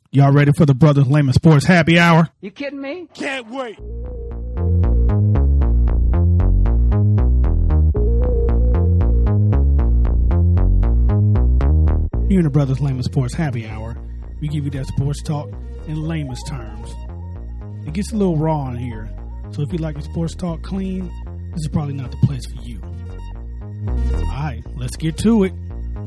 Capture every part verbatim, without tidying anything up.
Y'all ready for the Brothers Layman Sports Happy Hour? You kidding me? Can't wait. Here in the Brothers Layman Sports Happy Hour, we give you that sports talk in layman's terms. It gets a little raw in here, so if you like your sports talk clean, this is probably not the place for you. All right, let's get to it.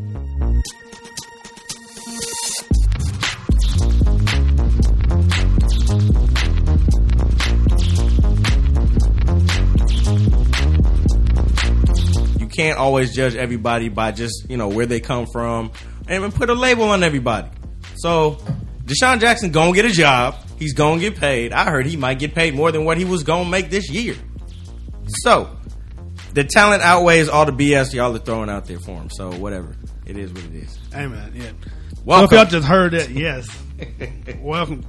You can't always judge everybody by just, you know, where they come from and even put a label on everybody. So, Deshaun Jackson gonna get a job. He's gonna get paid. I heard he might get paid more than what he was gonna make this year. So, the talent outweighs all the B S y'all are throwing out there for him. So, whatever. It is what it is. Hey, man, yeah. Welcome. Well, if y'all just heard that, yes. Welcome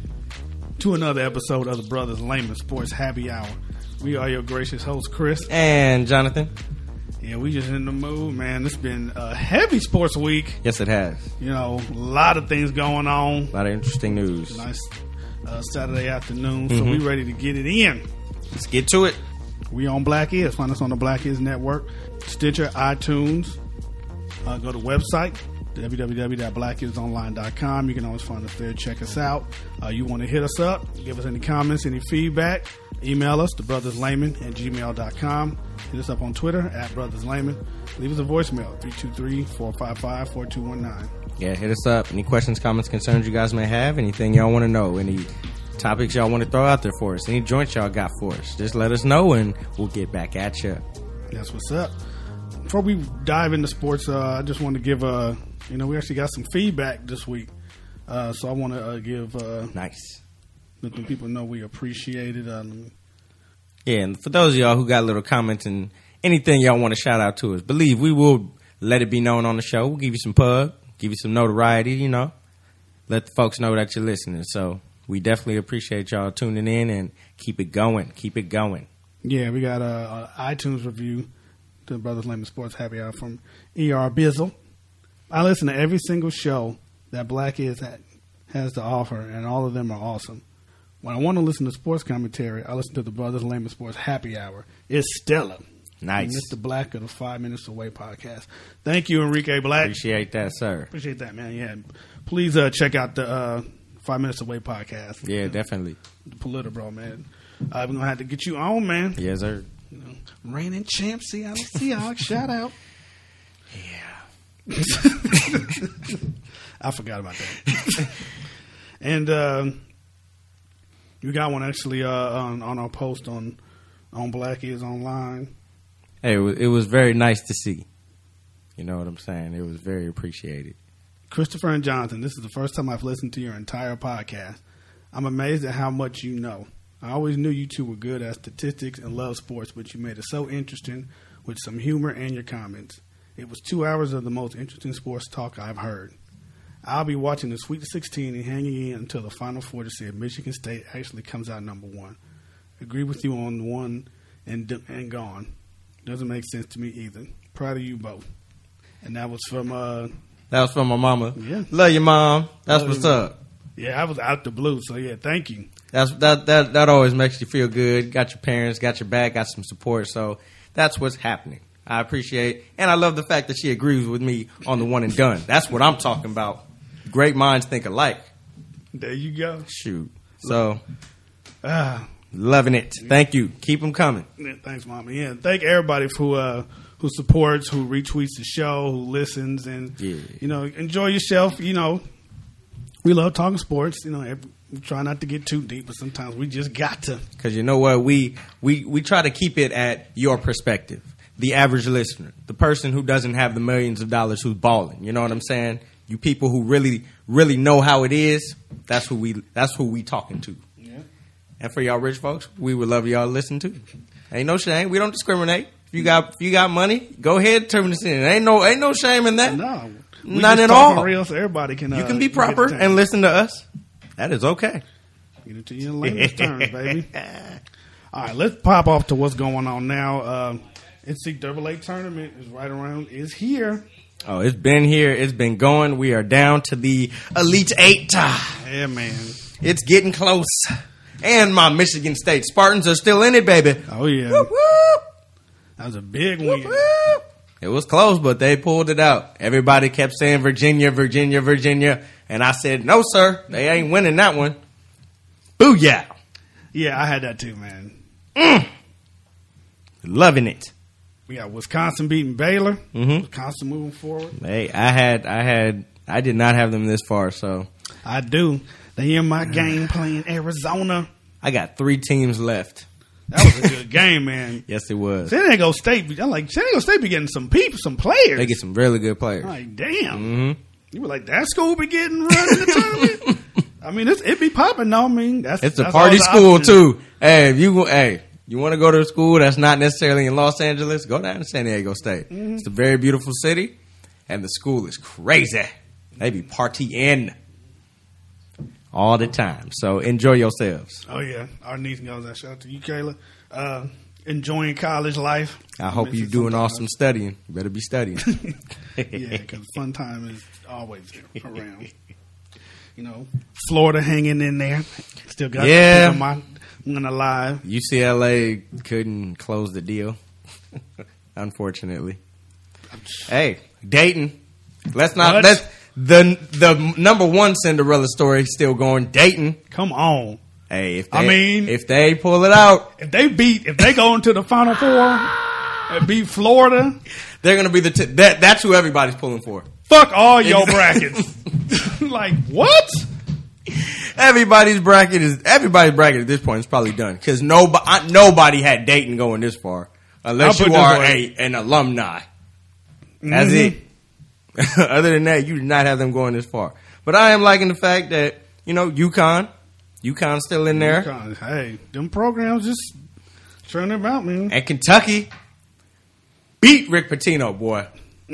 to another episode of the Brothers Layman Sports Happy Hour. We are your gracious host, Chris. And Jonathan. Yeah, we just in the mood, man. It's been a heavy sports week. Yes, it has. You know, a lot of things going on. A lot of interesting news. Nice uh, Saturday afternoon, so Mm-hmm. we ready to get it in. Let's get to it. We on Black Is. Find us on the Black Is Network, Stitcher, iTunes. Uh, go to the website, w w w dot black is online dot com. You can always find us there. Check us out. Uh, you want to hit us up, give us any comments, any feedback, email us, thebrotherslayman at gmail dot com. Hit us up on Twitter, at brotherslayman. Leave us a voicemail, three two three, four five five, four two one nine. Yeah, hit us up. Any questions, comments, concerns you guys may have, anything y'all want to know, any topics y'all want to throw out there for us, any joints y'all got for us, just let us know and we'll get back at you. That's what's up. Before we dive into sports, uh, I just want to give a, you know, we actually got some feedback this week. Uh, so I want to uh, give, uh, Nice. let the people know we appreciate it. Um, Yeah, and for those of y'all who got little comments and anything y'all want to shout out to us, believe we will let it be known on the show. We'll give you some pub, give you some notoriety, you know, let the folks know that you're listening. So we definitely appreciate y'all tuning in and keep it going. Keep it going. Yeah, we got a, a iTunes review to the Brothers Layman Sports Happy Hour from E R Bizzle. I listen to every single show that Black Is at, has to offer, and all of them are awesome. When I want to listen to sports commentary, I listen to the Brothers Layman Sports Happy Hour. It's stellar. Nice. Mister Black of the Five Minutes Away podcast. Thank you, Enrique Black. Appreciate that, sir. Appreciate that, man. Yeah, please uh, check out the uh, Five Minutes Away podcast. Yeah, definitely. The Polita, bro, man. Uh, we're gonna have to get you on, man. Yes, sir. You know, reigning champ, Seattle Seahawks. Shout out. Yeah. I forgot about that. And uh, we got one actually uh, on, on our post on on Black Is Online. Hey, it was, it was very nice to see. You know what I'm saying? It was very appreciated. Christopher and Jonathan, this is the first time I've listened to your entire podcast. I'm amazed at how much you know. I always knew you two were good at statistics and love sports, but you made it so interesting with some humor and your comments. It was two hours of the most interesting sports talk I've heard. I'll be watching the Sweet sixteen and hanging in until the Final Four to see if Michigan State actually comes out number one. Agree with you on one and and gone. Doesn't make sense to me either. Proud of you both. And that was from... Uh, that was from my mama. Yeah. Love you, Mom. That's Love what's you. up. Yeah, I was out the blue, so yeah, thank you. That's that that that always makes you feel good. Got your parents, got your back, got some support. So that's what's happening. I appreciate, and I love the fact that she agrees with me on the one and done. That's what I'm talking about. Great minds think alike. There you go. Shoot. So Ah, loving it. Thank you. Keep them coming. yeah, thanks, Mama. Yeah, thank everybody who uh, who supports, who retweets the show, who listens, and Yeah. you know, enjoy yourself. You know, we love talking sports. You know, every, we try not to get too deep, but sometimes we just got to. Because you know what? We, we, we try to keep it at your perspective. The average listener. The person who doesn't have the millions of dollars who's balling. You know what I'm saying? You people who really, really know how it is, that's who we that's who we talking to. Yeah. And for y'all rich folks, we would love y'all to listen to. Ain't no shame. We don't discriminate. If you got if you got money, go ahead, turn this in. Ain't no ain't no shame in that. No, we None just at talking all. Real, so everybody can. Uh, You can be get proper the time. and listen to us. That is okay. Get it to you in layman's terms, baby. All right, let's pop off to what's going on now. Uh, N C double A tournament is right around, is here. Oh, it's been here. It's been going. We are down to the Elite Eight. Yeah, man. It's getting close. And my Michigan State Spartans are still in it, baby. Oh, yeah. Whoop, whoop. That was a big win. Whoop, whoop. It was close, but they pulled it out. Everybody kept saying Virginia, Virginia, Virginia. And I said, no, sir. They ain't winning that one. Booyah. Yeah, I had that too, man. Mm. Loving it. We got Wisconsin beating Baylor. Mm-hmm. Wisconsin moving forward. Hey, I had, I had, I did not have them this far, so. I do. They in my game playing Arizona. I got three teams left. That was a good game, man. Yes, it was. San Diego State, I'm like, San Diego State be getting some people, some players. They get some really good players. I'm like, damn. Mm-hmm. You were like, that school be getting run in the tournament? I mean, it's, it be popping, no, I mean, that's It's a that's party all the school, options. too. Hey, if you, hey, you want to go to a school that's not necessarily in Los Angeles, go down to San Diego State. Mm-hmm. It's a very beautiful city, and the school is crazy. They be partying all the time. So enjoy yourselves. Oh, yeah. Our niece goes out. Shout out to you, Kayla. Uh, enjoying college life. I hope you're Miss it doing sometimes. awesome studying. You better be studying. Yeah, because fun time is always around. You know, Florida hanging in there. Still got Yeah. my one alive. U C L A couldn't close the deal, unfortunately. Hey, Dayton. Let's not. What? Let's the the number one Cinderella story still going. Dayton. Come on. Hey, if they, I mean- if they pull it out, If they beat, if they go into the Final Four and beat Florida, they're gonna be the t- that. That's who everybody's pulling for. fuck all your brackets. Like, what? Everybody's bracket is everybody's bracket at this point is probably done because nobody nobody had Dayton going this far unless I'll you put it are this a way. an alumni. That's Mhm. it. Other than that, you do not have them going this far. But I am liking the fact that you know UConn, UConn's still in there, UConn, hey, them programs just turn them out, man. and Kentucky beat Rick Pitino, boy.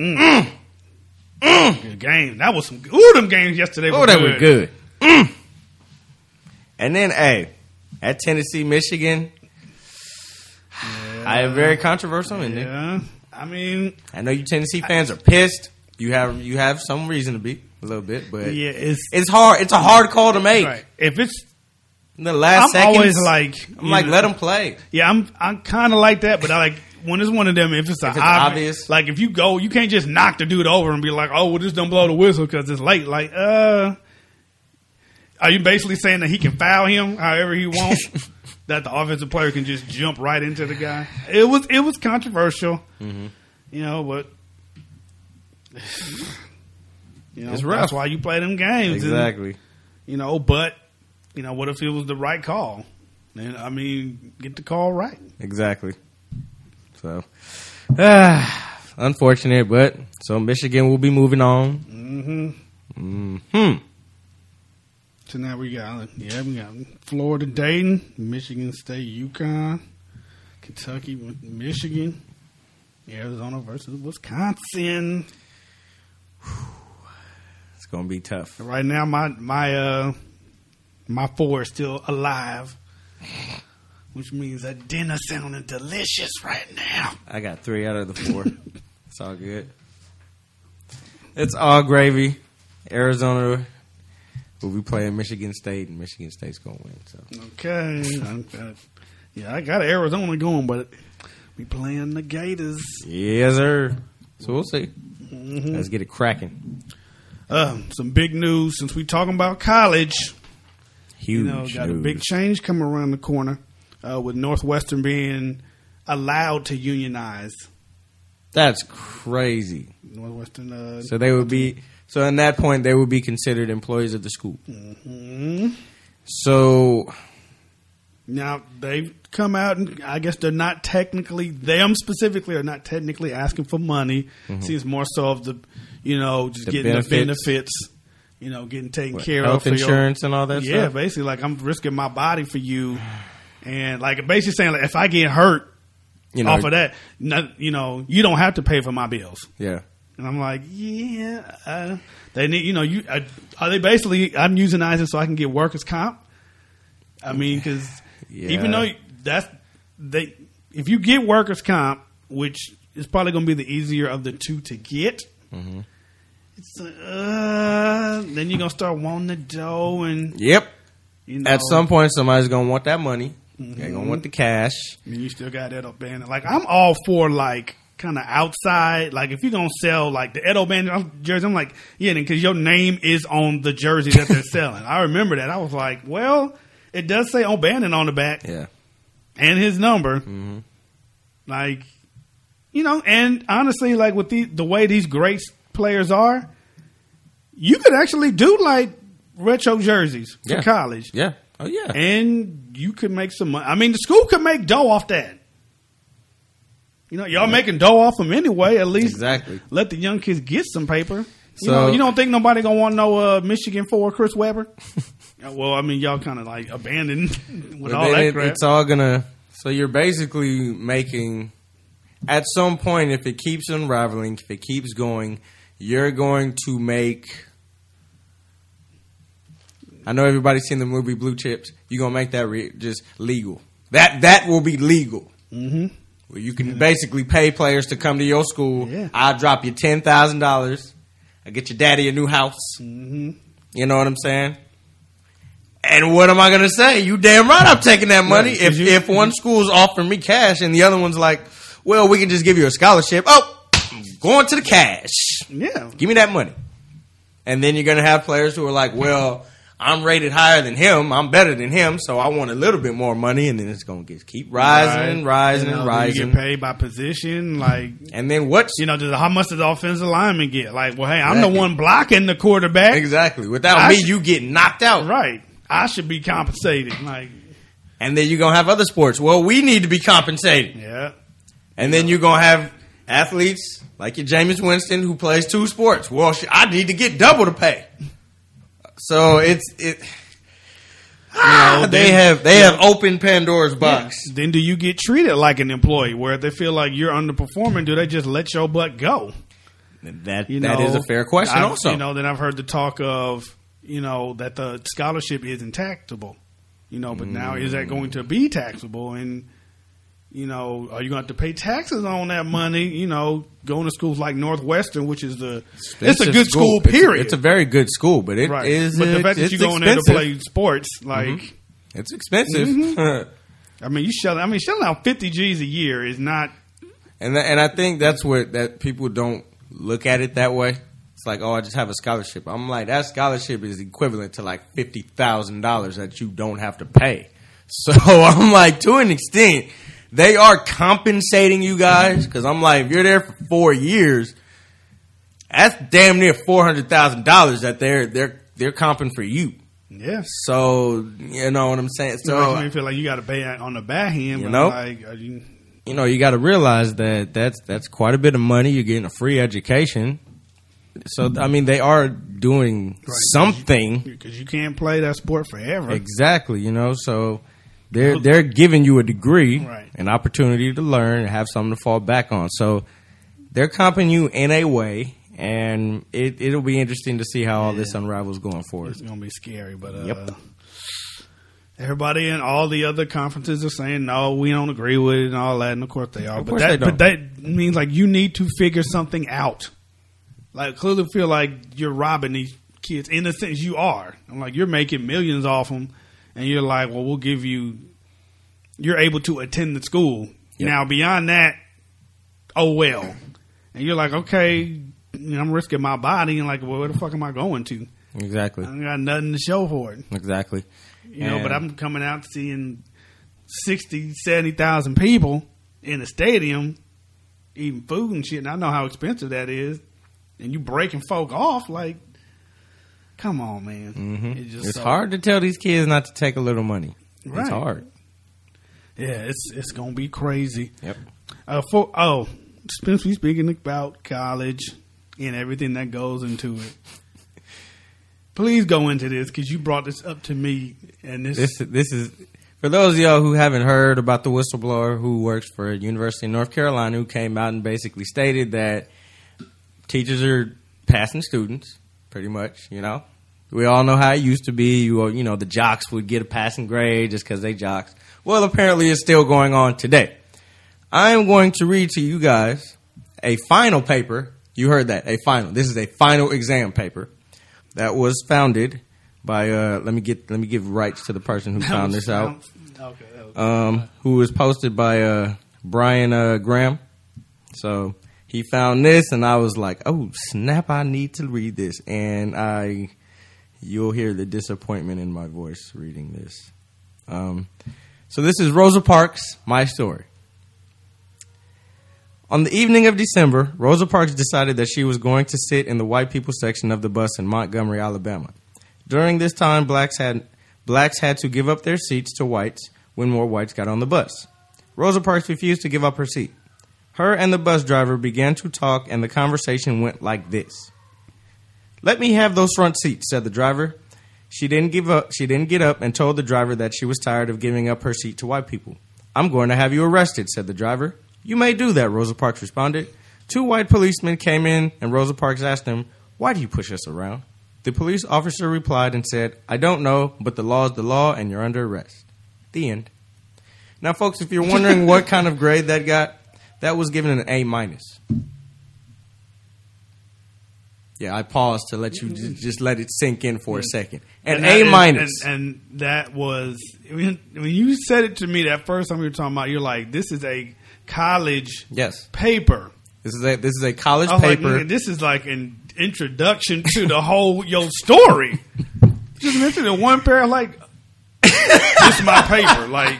Good game. That was some. Ooh, them games yesterday. Oh, were that good. was good. Mm. And then, hey, at Tennessee, Michigan, I am very controversial in there. Yeah, I mean, I know you Tennessee fans are pissed. You have you have some reason to be a little bit, but yeah, it's it's hard. It's a hard call to make. right. If it's, In the last I'm seconds, always like, I'm you like, know, let them play. Yeah, I'm I'm kind of like that, but I like when it's one of them. If it's, a If it's obvious, obvious. like if you go, you can't just knock the dude over and be like, oh, well, just don't blow the whistle because it's late. Like, uh, are you basically saying that he can foul him however he wants? That the offensive player can just jump right into the guy? It was it was controversial, Mm-hmm. you know, but you know It's rough. that's why you play them games, And, Exactly. you know, but you know, what if it was the right call? And I mean, get the call right. Exactly. So, ah, unfortunate, but so Michigan will be moving on. Mm-hmm. Hmm. So now we got, yeah, we got Florida, Dayton, Michigan State, UConn, Kentucky, Michigan, Arizona versus Wisconsin. It's gonna be tough. Right now, my my uh my four is still alive, which means that dinner sounding delicious right now. I got three out of the four. It's all good. It's all gravy. Arizona will be playing Michigan State, and Michigan State's gonna win. So Okay, I'm, uh, yeah, I got Arizona going, but we playing the Gators. yes, sir. So we'll see. Mm-hmm. Let's get it cracking. Uh, some big news since we talking about college. Huge. You know, got news. a big change coming around the corner uh, with Northwestern being allowed to unionize. That's crazy. Northwestern. Uh, So they would be. So at that point, they would be considered employees of the school. mhm. So Now they've come out and I guess they're not technically them specifically are not technically asking for money. Seems more so of the, you know, just Mm-hmm. The getting benefits. the benefits. You know, getting taken what, care health of. for your- insurance and all that Yeah, stuff. basically, like I'm risking my body for you, and like basically saying, like if I get hurt You know, off of that, not, you know, you don't have to pay for my bills. yeah. And I'm like, yeah, uh, they need, you know, you uh, are they basically? I'm unionizing so I can get workers' comp. I mean, because Yeah. even though that's they, if you get workers' comp, which is probably going to be the easier of the two to get, Mm-hmm. It's like, uh, then you're gonna start wanting the dough, and yep. You know, at some point, somebody's gonna want that money. Mm-hmm. They're gonna want the cash. And you still got Edo Bandit. Like I'm all for like kind of outside. Like if you're gonna sell like the Edo Bandit jersey, I'm like, yeah, because your name is on the jersey that they're selling. I remember that. I was like, well, it does say O'Bannon on the back, yeah, and his number. Mm-hmm. Like, you know, and honestly, like with the the way these great players are, you could actually do like retro jerseys for yeah. college. Yeah. Oh yeah. And you could make some money. I mean, the school could make dough off that. You know, y'all yeah. making dough off them anyway. At least exactly. let the young kids get some paper. You so, know, you don't think nobody gonna want no uh, Michigan forward Chris Webber? Well, I mean, y'all kind of like abandoned with all that it, crap. It's all gonna. So you're basically making. At some point, if it keeps unraveling, if it keeps going, you're going to make. I know everybody's seen the movie Blue Chips. You're gonna make that re- just legal. That that will be legal. Mm-hmm. Where you can yeah. basically pay players to come to your school. Yeah. I'll drop you ten thousand dollars. I get your daddy a new house. Mm-hmm. You know what I'm saying? And what am I gonna say? You damn right I'm taking that money. Right, if you, if one school's offering me cash and the other one's like, well, we can just give you a scholarship. Oh, I'm going to the cash. Yeah. Give me that money. And then you're gonna have players who are like, well, I'm rated higher than him. I'm better than him, so I want a little bit more money, and then it's gonna get keep rising right. and rising you know, and rising. You get paid by position, like, and then what? You know, how much does the offensive lineman get? Like, well, hey, I'm exactly. the one blocking the quarterback. Exactly. Without I me, sh- you get knocked out. Right. I should be compensated. Like, and then you're gonna have other sports. Well, we need to be compensated. Yeah. And then you're gonna have athletes like your Jameis Winston who plays two sports. Well, I need to get double the pay. So it's it. You know, they then, have they yeah. have opened Pandora's box. Yeah. Then do you get treated like an employee where if they feel like you're underperforming, do they just let your butt go? That you that know, is a fair question. I've, also, you know, then I've heard the talk of you know that the scholarship isn't taxable. You know, but mm. now is that going to be taxable? And you know, are you going to have to pay taxes on that money? You know, going to schools like Northwestern, which is the it's a good school, school period. It's a, it's a very good school, but it right. is. But the fact that you're going there to play sports, like mm-hmm. it's expensive. Mm-hmm. I mean, you shell. I mean, shelling out fifty G's a year is not. And th- and I think that's what that people don't look at it that way. It's like, oh, I just have a scholarship. I'm like, that scholarship is equivalent to like fifty thousand dollars that you don't have to pay. So I'm like, to an extent. They are compensating you guys because I'm like, if you're there for four years, that's damn near four hundred thousand dollars that they're they're they're comping for you. Yeah. So you know what I'm saying. So it makes me feel like you got to pay on the back end. You know, like, are you, you know, you got to realize that that's that's quite a bit of money. You're getting a free education. So I mean, they are doing right, something because you, you can't play that sport forever. Exactly. You know, so. They're they're giving you a degree, right. an opportunity to learn, and have something to fall back on. So they're comping you in a way, and it it'll be interesting to see how all this unravels going forward. It's gonna be scary, but uh, yep. everybody in all the other conferences are saying no, we don't agree with it and all that, and of course they are. Of but course that they don't. but that means like you need to figure something out. Like clearly feel like you're robbing these kids in the sense you are. I'm like you're making millions off them. And you're like, well, we'll give you, you're able to attend the school. Yep. Now, beyond that, oh, well. And you're like, okay, you know, I'm risking my body. And like, well, where the fuck am I going to? Exactly. I got nothing to show for it. Exactly. You know, but I'm coming out seeing sixty, seventy thousand people in a stadium eating food and shit. And I know how expensive that is. And you breaking folk off like. Come on, man. Mm-hmm. It's, just it's so, hard to tell these kids not to take a little money. Right. It's hard. Yeah, it's it's gonna be crazy. Yep. Uh, for oh, since we speaking about college and everything that goes into it, please go into this because you brought this up to me, and this this this is for those of y'all who haven't heard about the whistleblower who works for University of North Carolina who came out and basically stated that teachers are passing students. Pretty much, you know. We all know how it used to be. You, you know, the jocks would get a passing grade just because they jocks. Well, apparently it's still going on today. I am going to read to you guys a final paper You heard that. A final. This is a final exam paper that was founded by. Uh, let me get. Let me give rights to the person who That found was this out. found- Okay. That was, Um, who was posted by uh, Brian uh, Graham. So he found this, and I was like, "Oh snap! I need to read this." And I, you'll hear the disappointment in my voice reading this. Um, so this is Rosa Parks' My Story. On the evening of December, Rosa Parks decided that she was going to sit in the white people section of the bus in Montgomery, Alabama. During this time, blacks had blacks had to give up their seats to whites when more whites got on the bus. Rosa Parks refused to give up her seat. Her and the bus driver began to talk, and the conversation went like this. "Let me have those front seats," said the driver. She didn't give up. She didn't get up and told the driver that she was tired of giving up her seat to white people. "I'm going to have you arrested," said the driver. "You may do that," Rosa Parks responded. Two white policemen came in, and Rosa Parks asked them, "Why do you push us around?" The police officer replied and said, "I don't know, but the law is the law, and you're under arrest." The end. Now, folks, if you're wondering what kind of grade that got, that was given an A minus. Yeah, I paused to let you j- just let it sink in for a second. An And that A is- minus. And, and that was when, when you said it to me that first time we were talking about. You're like, "This is a college Yes, paper." this is a this is a college I was like, paper. "Man, this is like an introduction to the whole your story." Just mentioned in one pair, like, "This is my paper." Like,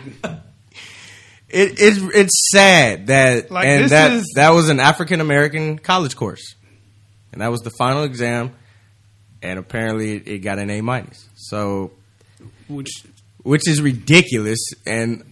It, it's it's sad that Like, and this that is- that was an African American college course, and that was the final exam, and apparently it, it got an A minus. So, which which is ridiculous, and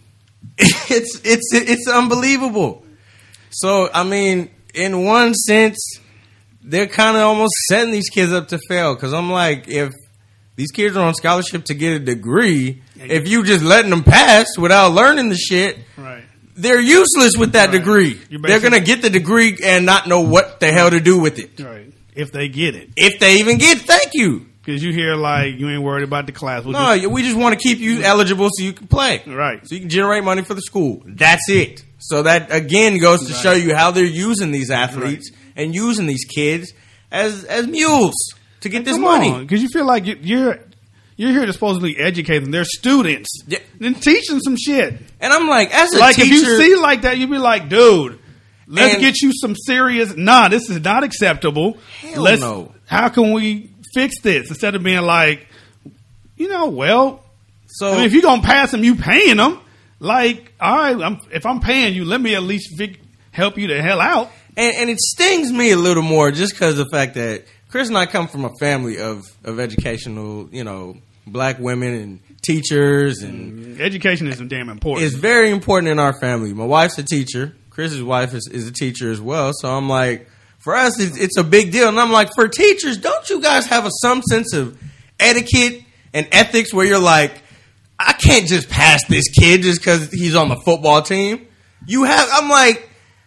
it's it's it's unbelievable. So, I mean, in one sense, they're kind of almost setting these kids up to fail, because I'm like, if these kids are on scholarship to get a degree, if you just letting them pass without learning the shit, right. they're useless with that Right. degree. You're They're basically- going to get the degree and not know what the hell to do with it. Right. If they get it. If they even get, thank you. Because you hear, like, you ain't worried about the class. We'll No, just- we just want to keep you eligible so you can play. Right. So you can generate money for the school. That's it. So that, again, goes to Right. show you how they're using these athletes and using these kids as as mules to get this Come money. Because you feel like you- you're you're here to supposedly educate them. They're students. Yeah. Then teach them some shit. And I'm like, as a Like, teacher... if you see like that, you'd be like, "Dude, let's And- get you some serious. Nah, this is not acceptable. Hell let's, no. How can we fix this?" Instead of being like, you know, well, so I mean, if you're gonna pass them, you paying them. Like, all right, I'm, if I'm paying you, let me at least fig- help you the hell out. And, and it stings me a little more just because of the fact that Chris and I come from a family of, of educational, you know, black women and teachers, and Education is damn important. it's very important in our family. My wife's a teacher. Chris's wife is, is a teacher as well. So I'm like, for us, it's, it's a big deal. And I'm like, for teachers, don't you guys have a, some sense of etiquette and ethics where you're like, I can't just pass this kid just because he's on the football team. You have, I'm like,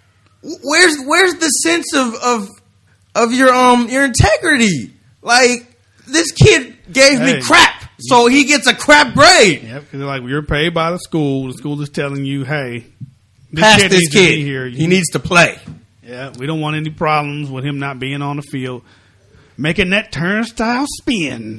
where's where's the sense of of of your um your integrity? Like, this kid gave Hey. me crap, so he gets a crap grade. Yep, because like you're paid by the school. The school is telling you, "Hey, this Pass kid this needs to be kid. here. He needs to play. Yeah, we don't want any problems with him not being on the field, making that turnstile spin."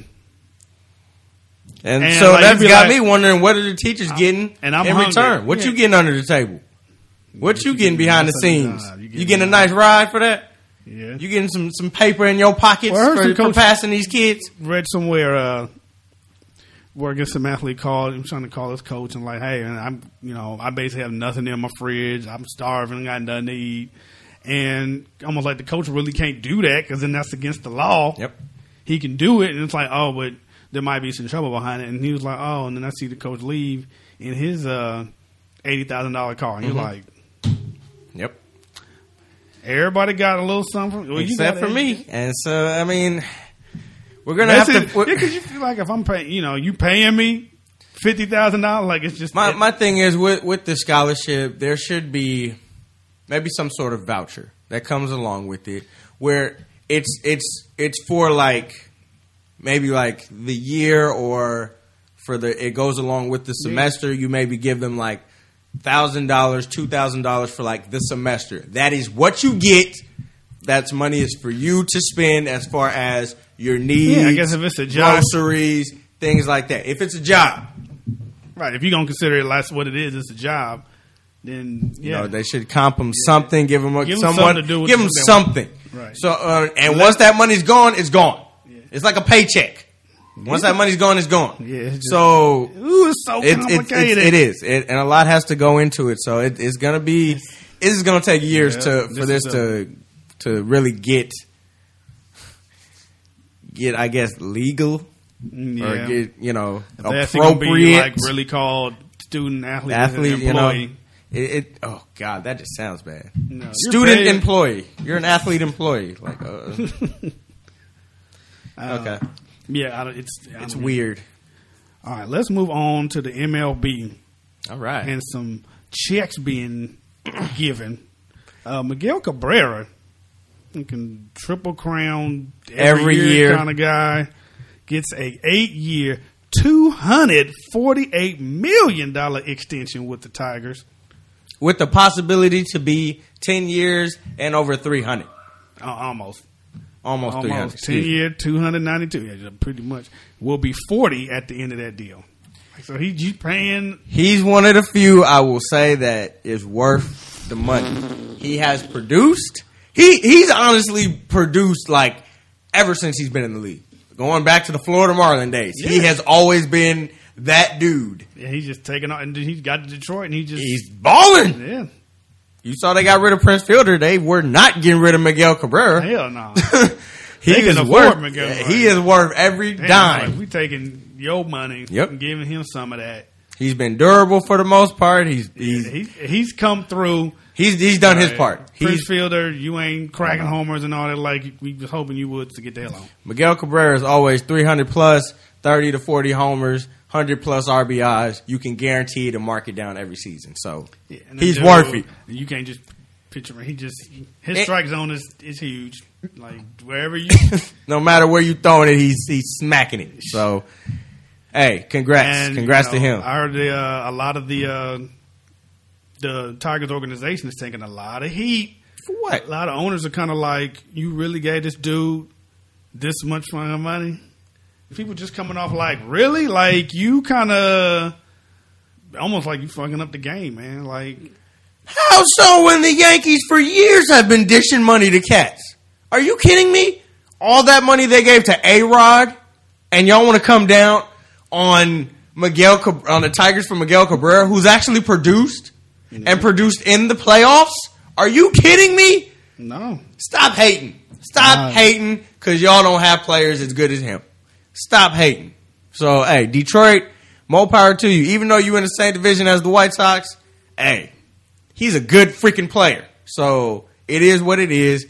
And, And, so like, that's you be got like- me wondering, what are the teachers getting and I'm in hungry. return? What Yeah. you getting under the table? What you getting behind the That's a scenes? job. You You getting getting a a nice ride for that? Yeah, You getting some, some paper in your pockets Well, I heard for, some for coach- passing these kids? read somewhere uh, where I guess some athlete called. I'm trying to call his coach and like, "Hey, man, I'm you know I basically have nothing in my fridge. I'm starving. Got nothing to eat." And almost like the coach really can't do that because then that's against the law. Yep. He can do it, and it's like, oh, but there might be some trouble behind it. And he was like, oh, and then I see the coach leave in his uh, eighty thousand dollar car. And you're Mhm. like, Yep. everybody got a little something, well, you Except got for it. me. And so, I mean, we're going to That's have it. to... we're- Yeah, because you feel like if I'm paying, you know, you paying me fifty thousand dollars, like it's just My it- my thing is with with the scholarship, there should be maybe some sort of voucher that comes along with it, where it's it's it's for like maybe like the year, or for the it goes along with the semester. You maybe give them like thousand dollars, two thousand dollars for like the semester. That is what you get That's money is for you to spend as far as your needs. Yeah, I guess if it's a job, groceries, things like that. If it's a job, right? If you're gonna consider it that's what it is, it's a job. Then yeah, you know, they should comp them something, give them a, give them someone, something to do with give them something. Right. So, uh, and once that money's gone, it's gone. Yeah. It's like a paycheck. Once that money's gone, it's gone. Yeah. It's just, so ooh, it's so it, complicated. It, it, it is, it, and a lot has to go into it. So it, it's gonna be, it is gonna take years yeah, to for this, this to to really get get I guess legal yeah. or get you know That's appropriate. Be like really called student athlete, athlete, you know. It, it oh god, that just sounds bad. No, student employee, you're an athlete employee. Like, uh, uh, okay, yeah, I, it's it's I weird. All right, let's move on to the M L B. All right, and some checks being given. Uh, Miguel Cabrera, can triple crown every, every year, year kind of guy, gets a eight year, two hundred forty eight million dollar extension with the Tigers, with the possibility to be ten years and over three hundred. Uh, almost, almost, three hundred. Ten year, two hundred ninety two. Yeah, pretty much will be forty at the end of that deal. So he, he's paying. He's one of the few I will say that is worth the money. He has produced. He he's honestly produced like ever since he's been in the league. Going back to the Florida Marlin days, yeah. He has always been that dude. Yeah, he's just taking off, and he got to Detroit, and he just he's balling. Yeah, you saw they got rid of Prince Fielder. They were not getting rid of Miguel Cabrera. Hell no. he they is worth. Miguel yeah, he is worth every Damn, dime. Like we taking your money, yep. and giving him some of that. He's been durable for the most part. He's he's yeah, he's, he's come through. He's he's done his part. Prince He's, Fielder, you ain't cracking homers and all that like we was hoping you would to get that long. Miguel Cabrera is always three hundred plus, thirty to forty homers, one hundred plus R B Is. You can guarantee to mark it down every season. So yeah, he's dude, worth it. You can't just picture him. He just his it, strike zone is, is huge. Like wherever you, no matter where you throwing it, he's he's smacking it. So hey, congrats, and, congrats you know, to him. I heard the, uh, a lot of the. Uh, The Tigers organization is taking a lot of heat. For what? A lot of owners are kind of like, you really gave this dude this much fucking money? People just coming off like, really? Like, you kind of, almost like you fucking up the game, man. Like, how so when the Yankees for years have been dishing money to cats? Are you kidding me? All that money they gave to A-Rod, and y'all want to come down on Miguel on the Tigers for Miguel Cabrera, who's actually produced? And produced in the playoffs? Are you kidding me? No. Stop hating. Stop no. hating because y'all don't have players as good as him. Stop hating. So, hey, Detroit, more power to you. Even though you're in the same division as the White Sox, hey, he's a good freaking player. So, it is what it is.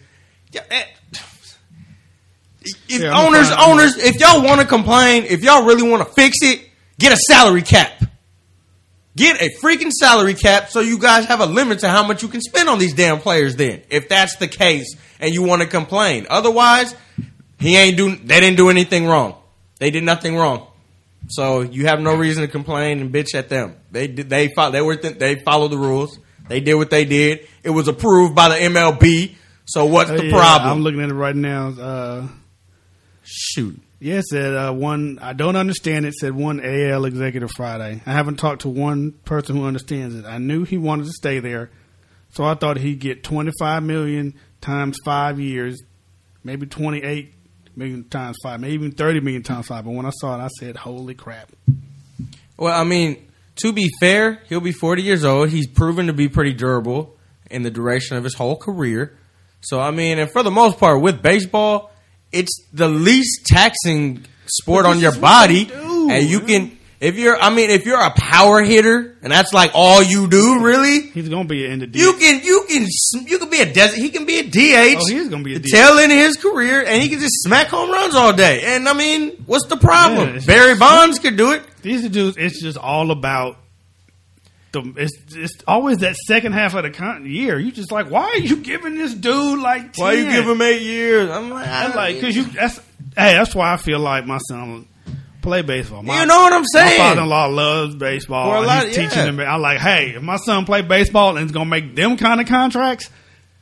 If yeah, owners, owners, if y'all want to complain, if y'all really want to fix it, get a salary cap. Get a freaking salary cap so you guys have a limit to how much you can spend on these damn players then. If that's the case and you want to complain. Otherwise, he ain't do they didn't do anything wrong. They did nothing wrong. So you have no reason to complain and bitch at them. They did they they were they followed the rules. They did what they did. It was approved by the M L B. So what's oh, the yeah, problem? I'm looking at it right now. Uh, Shoot. Yeah, it said uh, one, I don't understand it, said one A L executive Friday. I haven't talked to one person who understands it. I knew he wanted to stay there, so I thought he'd get twenty-five million dollars times five years, maybe twenty-eight million dollars times five, maybe even thirty million dollars times five. But when I saw it, I said, holy crap. Well, I mean, to be fair, he'll be forty years old. He's proven to be pretty durable in the duration of his whole career. So, I mean, and for the most part, with baseball, it's the least taxing sport on your body, do, and you man. can. If you're, I mean, if you're a power hitter, and that's like all you do, really, he's gonna be in the D H. You can, you can, you can be a desert. He can be a D H. Oh, he's gonna be a D H. Tail end of his career, and he can just smack home runs all day. And I mean, what's the problem? Yeah, Barry just, Bonds could do it. These dudes, it's just all about the. It's it's always that second half of the con- year. You just like, why are you giving this dude like ten? Why you give him eight years? I'm like, I'm like, because you. That's hey, that's why I feel like my son. Play baseball. My, you know what I'm saying? My father-in-law loves baseball. For a lot, he's yeah. teaching him. I'm like, hey, if my son play baseball and it's gonna make them kind of contracts,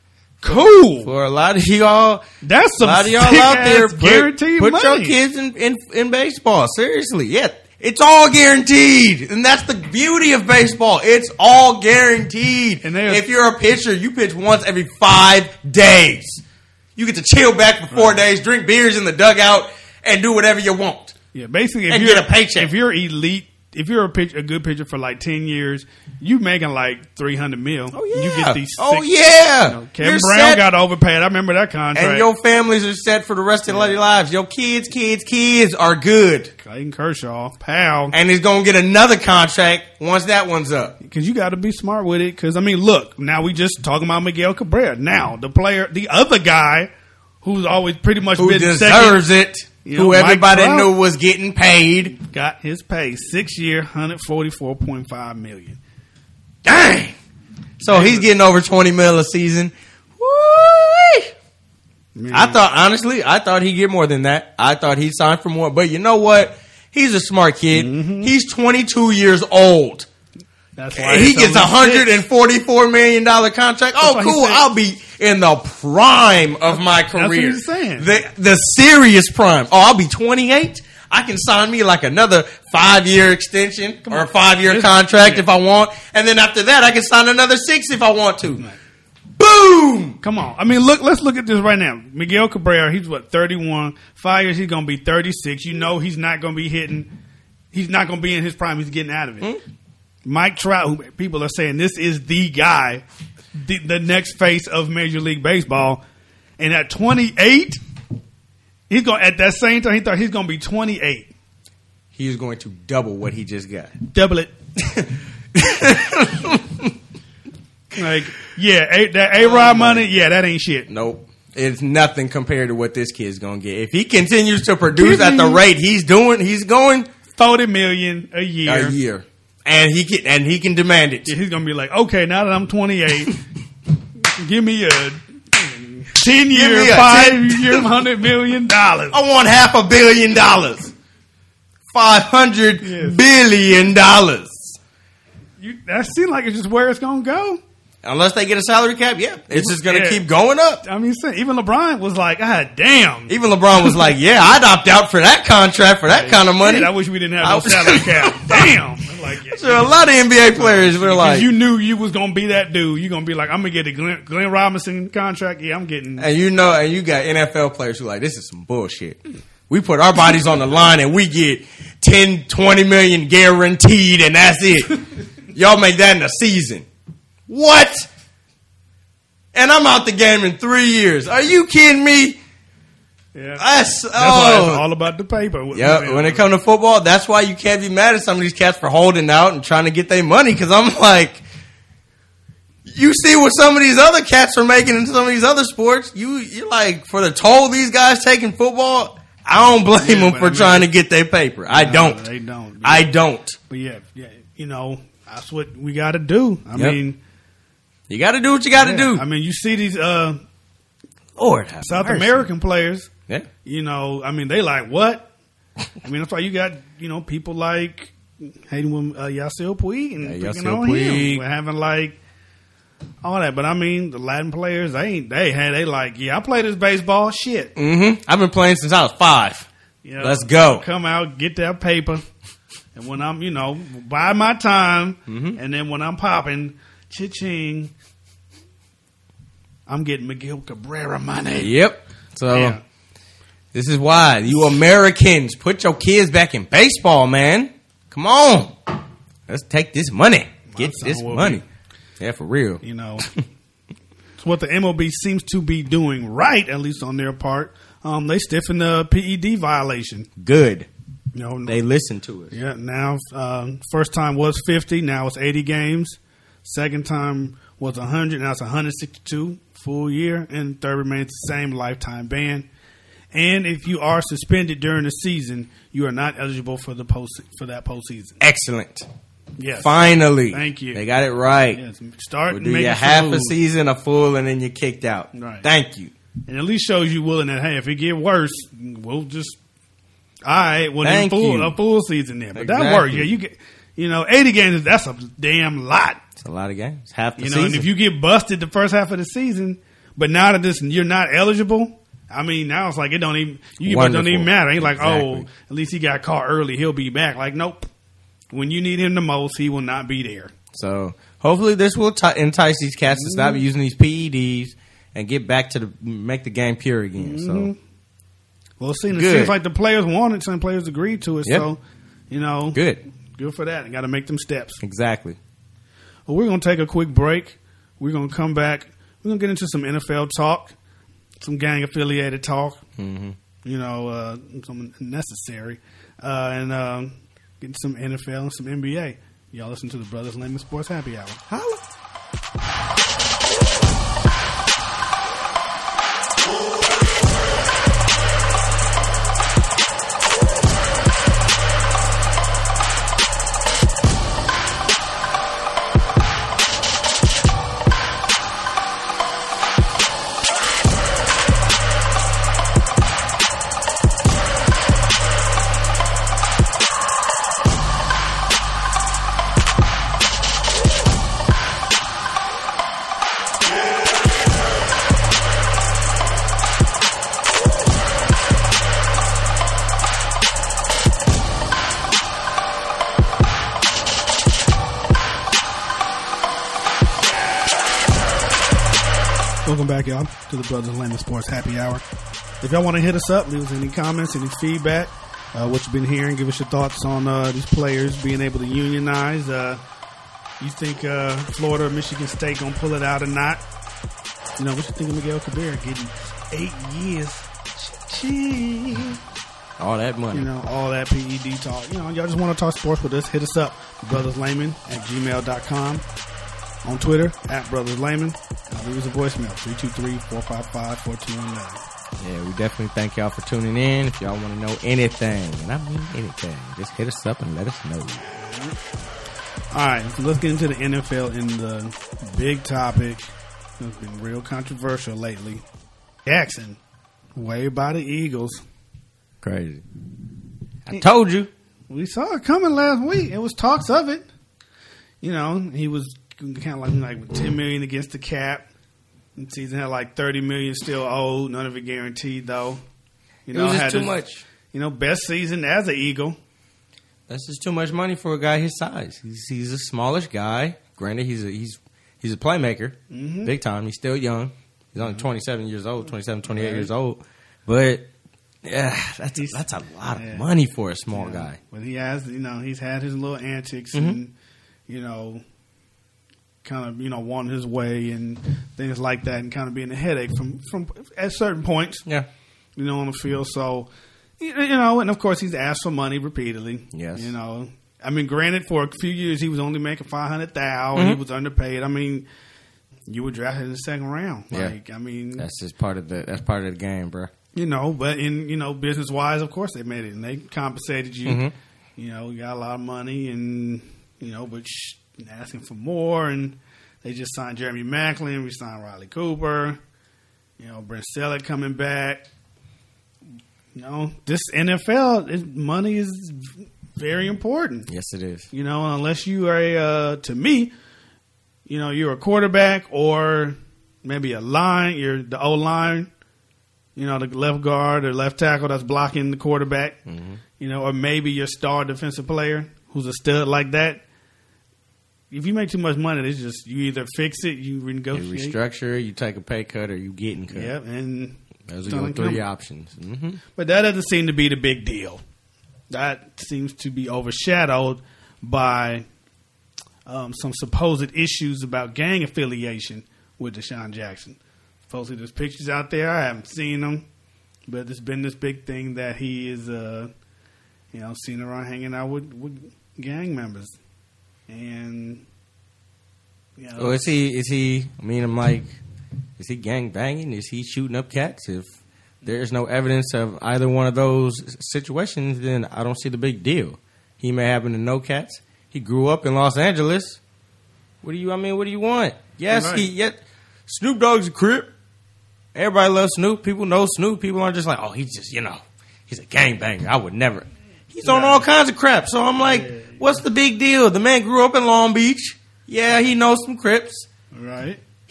cool. For a lot of y'all, That's some a lot of y'all out there, sick-ass guaranteed put, put your money. kids in, in in baseball. Seriously, yeah, it's all guaranteed, and that's the beauty of baseball. It's all guaranteed. And they- if you're a pitcher, you pitch once every five days. You get to chill back for four Right. days, drink beers in the dugout, and do whatever you want. Yeah, basically, if And you're get a paycheck. if you're elite, if you're a pitch, a good pitcher for like ten years, you making like three hundred mil. Oh yeah. You get these. oh six, yeah. You know, Kevin You're Brown set. got overpaid. I remember that contract. And your families are set for the rest of their lives. Your kids, kids, kids are good. Clayton Kershaw, pal. And he's going to get another contract once that one's up. Because you got to be smart with it. Because I mean, look, now we just talking about Miguel Cabrera. Now the player, the other guy, who's always pretty much Who been deserves second, it. You know, Who Mike everybody Trout. knew was getting paid. got his pay six year, one hundred forty four point five million. Dang. So he's getting over twenty mil a season. Woo-wee. Man, I thought, honestly, I thought he'd get more than that. I thought he'd sign for more. But you know what? He's a smart kid. Mm-hmm. He's twenty-two years old. that's why He it's gets a only hundred and six. forty-four million dollar contract. Oh, why he cool! said- I'll be in the prime of my That's what career. he's saying. The the serious prime. Oh, I'll be twenty-eight. I can sign me like another five year extension or a five year This- contract yeah. if I want, and then after that, I can sign another six if I want to. Boom! Come on. I mean, look. Let's look at this right now. Miguel Cabrera. He's what thirty-one. Five years. He's gonna be thirty-six. You know, he's not gonna be hitting. He's not gonna be in his prime. He's getting out of it. Hmm? Mike Trout. Who people are saying this is the guy, the, the next face of Major League Baseball, and at twenty-eight, he's going at that same time. He thought he's gonna be twenty-eight. He's going to double what he just got. Double it. Like, yeah, a, that A Rod money. Yeah, that ain't shit. Nope. It's nothing compared to what this kid's going to get. If he continues to produce Give at the me- rate he's doing, he's going Forty million a year. a year. And he can and he can demand it. Yeah, he's gonna be like, okay, now that I'm twenty-eight, give me a ten me year, a five ten- year, hundred million dollars. I want half a billion dollars. Five hundred Yes. billion dollars. You, that seems like it's just where it's gonna go. Unless they get a salary cap, yeah. It's just gonna Yeah. keep going up. I mean, say- even LeBron was like, ah, damn. Even LeBron was like, yeah, I'd opt out for that contract for that kind of money. Shit, I wish we didn't have no I- salary cap. Damn. Like, yeah, So a lot of N B A players were because like, you knew you was gonna be that dude. You're gonna be like, I'm gonna get a Glenn, Glenn Robinson contract. Yeah, I'm getting. and you know, and you got N F L players who are like, this is some bullshit. We put our bodies on the line and we get ten, twenty million guaranteed and that's it. Y'all make that in a season. What? And I'm out the game in three years. Are you kidding me? Yeah. That's, That's why it's oh. all about the paper. Yep, when it comes to football, that's why you can't be mad at some of these cats for holding out and trying to get their money. Because I'm like, you see what some of these other cats are making in some of these other sports. You, you're like, for the toll these guys take in football, I don't blame Yeah, them but for I mean- trying to get their paper. I No, don't. They don't. I don't. But yeah, yeah, you know, that's what we got to do. I Yep. mean, You got to do what you got to yeah, do. I mean, you see these uh, Lord, have South mercy. American players. Yeah. You know, I mean, they like what? I mean, that's why you got you know people like hating with uh, Yasiel Puig and Yeah, picking Yasiel on him. Puig. We're having like all that. But I mean, the Latin players, they ain't they had they like yeah, I play this baseball shit. Mm-hmm. I've been playing since I was five. You know, Let's go. Come out, get that paper, and when I'm you know buy my time, Mm-hmm. and then when I'm popping, cha-ching, I'm getting Miguel Cabrera money. Yep. So Yeah. this is why you Americans put your kids back in baseball, man. Come on, let's take this money. Get son this will money. Yeah, for real. You know, it's what the M L B seems to be doing right, at least on their part. Um, they stiffened the P E D violation. Good. You know, They listen to us. yeah. Now, uh, first time was fifty. Now it's eighty games. Second time was one hundred. Now it's one hundred sixty-two full year, and third remains the same lifetime ban. And if you are suspended during the season, you are not eligible for the post for that postseason. Excellent. Yes, Finally. Thank you. They got it right. Yes. Start We'll do making you some half a moves. season, a full, and then you're kicked out. Right. Thank you. And at least shows you willing that hey, if it get worse, we'll just all right. Well, then Thank full you. a full season there, but Exactly. that works. Yeah, you get you know eighty games. That's a damn lot. It's a lot of games. Half the You know, season. and if you get busted the first half of the season, But now that this you're not eligible, I mean, now it's like it don't even you don't even matter. Ain't like, exactly. oh, at least he got caught early, he'll be back. Like, nope. When you need him the most, he will not be there. So hopefully this will t- entice these cats to stop using these P E Ds and get back to the make the game pure again. Mm-hmm. So, well, it seems, it seems like the players want it. Some players agreed to it. Yep. So, you know, good, good for that. Got to make them steps. Exactly. Well, we're gonna take a quick break. We're gonna come back. We're gonna get into some N F L talk, some gang affiliated talk. Mm-hmm. You know, uh, some necessary, uh, and uh, get some N F L and some N B A. Y'all listen to the Brothers Layman Sports Happy Hour. Holla. Welcome back, y'all, to the Brothers Layman Sports Happy Hour. If y'all want to hit us up, leave us any comments, any feedback, uh, what you've been hearing, give us your thoughts on uh, these players being able to unionize. Uh, you think uh, Florida or Michigan State going to pull it out or not? You know, what you think of Miguel Cabrera getting eight years? Ching. All that money. You know, all that P E D talk. You know, y'all just want to talk sports with us, hit us up, Brothers Layman at gmail dot com. On Twitter, at Brothers Layman. Uh, leave us a voicemail, three two three, four five five, four two one nine. Yeah, we definitely thank y'all for tuning in. If y'all want to know anything, and I mean anything, just hit us up and let us know. Mm-hmm. All right, so let's get into the N F L in the big topic. It's been real controversial lately. Jackson, waived by the Eagles. Crazy. I told you. We saw it coming last week. It was talks of it. You know, he was kind of like, like ten million dollars against the cap. The season had like thirty million dollars still owed. None of it guaranteed, though. You it know, was just had too his, much. You know, best season as an Eagle. That's just too much money for a guy his size. He's, he's a smallish guy. Granted, he's a, he's he's a playmaker, mm-hmm. big time. He's still young. He's only twenty-seven years old, twenty-seven, twenty-eight right. years old. But yeah, that's a, that's a lot yeah. of money for a small yeah. guy. But he has, you know, he's had his little antics mm-hmm. and, you know, kind of, you know, wanting his way and things like that, and kind of being a headache from, from at certain points. Yeah. You know, on the field. So, you know, and of course he's asked for money repeatedly. Yes. You know, I mean, granted, for a few years he was only making five hundred thousand dollars. Mm-hmm. He was underpaid. I mean, you were drafted in the second round. Yeah. Like, I mean, that's just part of the that's part of the game, bro. You know, but in, you know, business wise, of course they made it, and they compensated you. Mm-hmm. You know, you got a lot of money, and you know, but shh, asking for more, and they just signed Jeremy Maclin. We signed Riley Cooper. You know, Brent Selleck coming back. You know, this N F L is, money is very important. Yes, it is. You know, unless you are a, uh, to me, you know, you're a quarterback or maybe a line. You're the O line. You know, the left guard or left tackle that's blocking the quarterback. Mm-hmm. You know, or maybe your star defensive player who's a stud like that. If you make too much money, it's just you either fix it, you renegotiate, you restructure, you take a pay cut, or you getting cut. Yep, and those are your three options. Mm-hmm. But that doesn't seem to be the big deal. That seems to be overshadowed by um, some supposed issues about gang affiliation with Deshaun Jackson. Supposedly, there's pictures out there. I haven't seen them, but there's been this big thing that he is, uh, you know, seen around hanging out with, with gang members. And you know, oh, is he? Is he? I mean, I'm like, is he gang banging? Is he shooting up cats? If there's no evidence of either one of those situations, then I don't see the big deal. He may happen to know cats. He grew up in Los Angeles. What do you? I mean, what do you want? Yes, right. he. Yet Snoop Dogg's a Crip. Everybody loves Snoop. People know Snoop. People aren't just like, oh, he's just, you know, he's a gangbanger. I would never. He's on all kinds of crap. So I'm like, what's the big deal? The man grew up in Long Beach. Yeah, he knows some Crips. Right.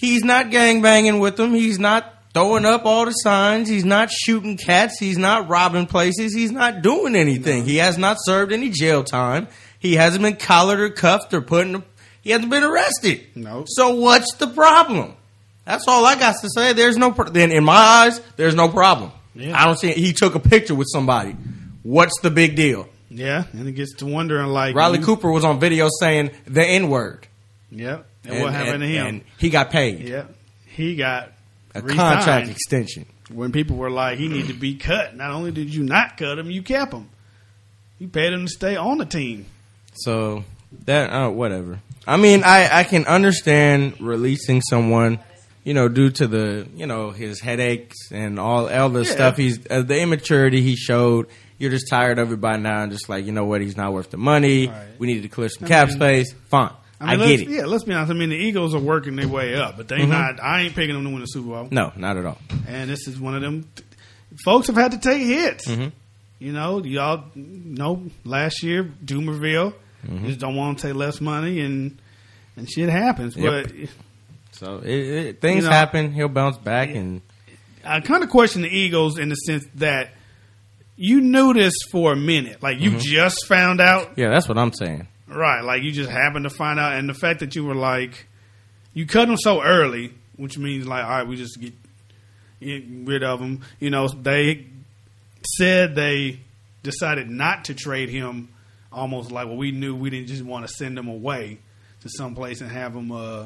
He's not gangbanging with them. He's not throwing up all the signs. He's not shooting cats. He's not robbing places. He's not doing anything. No. He has not served any jail time. He hasn't been collared or cuffed or put in. A, he hasn't been arrested. No. So what's the problem? That's all I got to say. There's no. Pro- then in my eyes, there's no problem. Yeah. I don't see. He took a picture with somebody. What's the big deal? Yeah, and it gets to wondering like Riley you, Cooper was on video saying the N word. Yep. And, and what happened and, to him? And he got paid. Yep. He got a resigned. Contract extension. When people were like, he need to be cut. Not only did you not cut him, you kept him. You paid him to stay on the team. So that uh, whatever. I mean, I, I can understand releasing someone, you know, due to the you know his headaches and all all the yeah. stuff he's uh, the immaturity he showed. You're just tired of it by now, and just like you know what, he's not worth the money. Right. We need to clear some I cap mean, space. Fine. I, mean, I get it. Yeah, let's be honest. I mean, the Eagles are working their way up, but they mm-hmm. not. I ain't picking them to win the Super Bowl. No, not at all. And this is one of them. Folks have had to take hits. Mm-hmm. You know, y'all know last year, Dumerville mm-hmm. just don't want to take less money, and and shit happens. Yep. But so it, it, things you know, happen. He'll bounce back, it, and I kind of question the Eagles in the sense that you knew this for a minute, like you mm-hmm. just found out. Yeah, that's what I'm saying. Right, like you just happened to find out, and the fact that you were like, you cut them so early, which means like, all right, we just get, get rid of them. You know, they said they decided not to trade him, almost like, well, we knew we didn't just want to send him away to someplace and have him. Uh,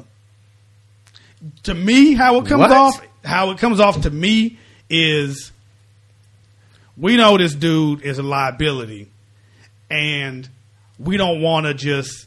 to me, how it comes what? off, how it comes off to me is, we know this dude is a liability, and we don't want to just,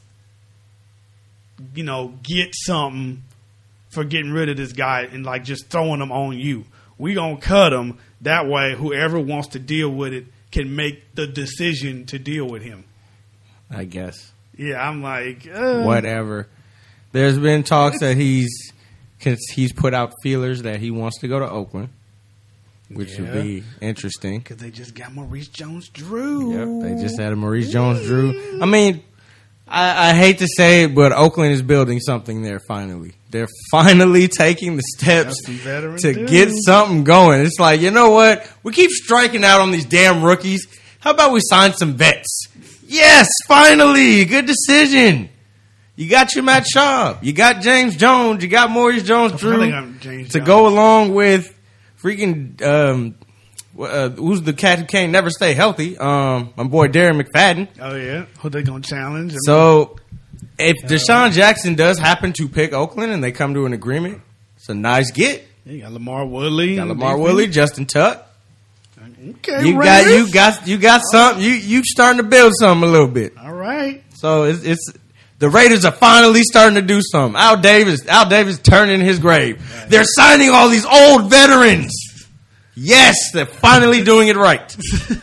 you know, get something for getting rid of this guy and like just throwing him on you. We gonna cut him. That way, whoever wants to deal with it can make the decision to deal with him. I guess. Yeah, I'm like, uh, whatever. There's been talks that he's he's put out feelers that he wants to go to Oakland, which yeah. would be interesting. Because they just got Maurice Jones-Drew. Yep, they just had a Maurice Jones-Drew. I mean, I, I hate to say it, but Oakland is building something there finally. They're finally taking the steps to dudes. get something going. It's like, you know what? We keep striking out on these damn rookies. How about we sign some vets? Yes, finally. Good decision. You got your Matt Schaub. You got James Jones. You got Maurice Jones-Drew to Jones. go along with freaking um, uh, who's the cat who can't never stay healthy? Um, my boy Darren McFadden. Oh yeah, who they gonna challenge? So if Deshaun Jackson does happen to pick Oakland and they come to an agreement, it's a nice get. Yeah, you got Lamar Woodley. You got Lamar Woodley, Justin Tuck. Okay, you got you got you got something. You you starting to build something a little bit. All right. So it's, it's the Raiders are finally starting to do something. Al Davis, Al Davis turning in his grave. Right. They're signing all these old veterans. Yes, they're finally doing it right.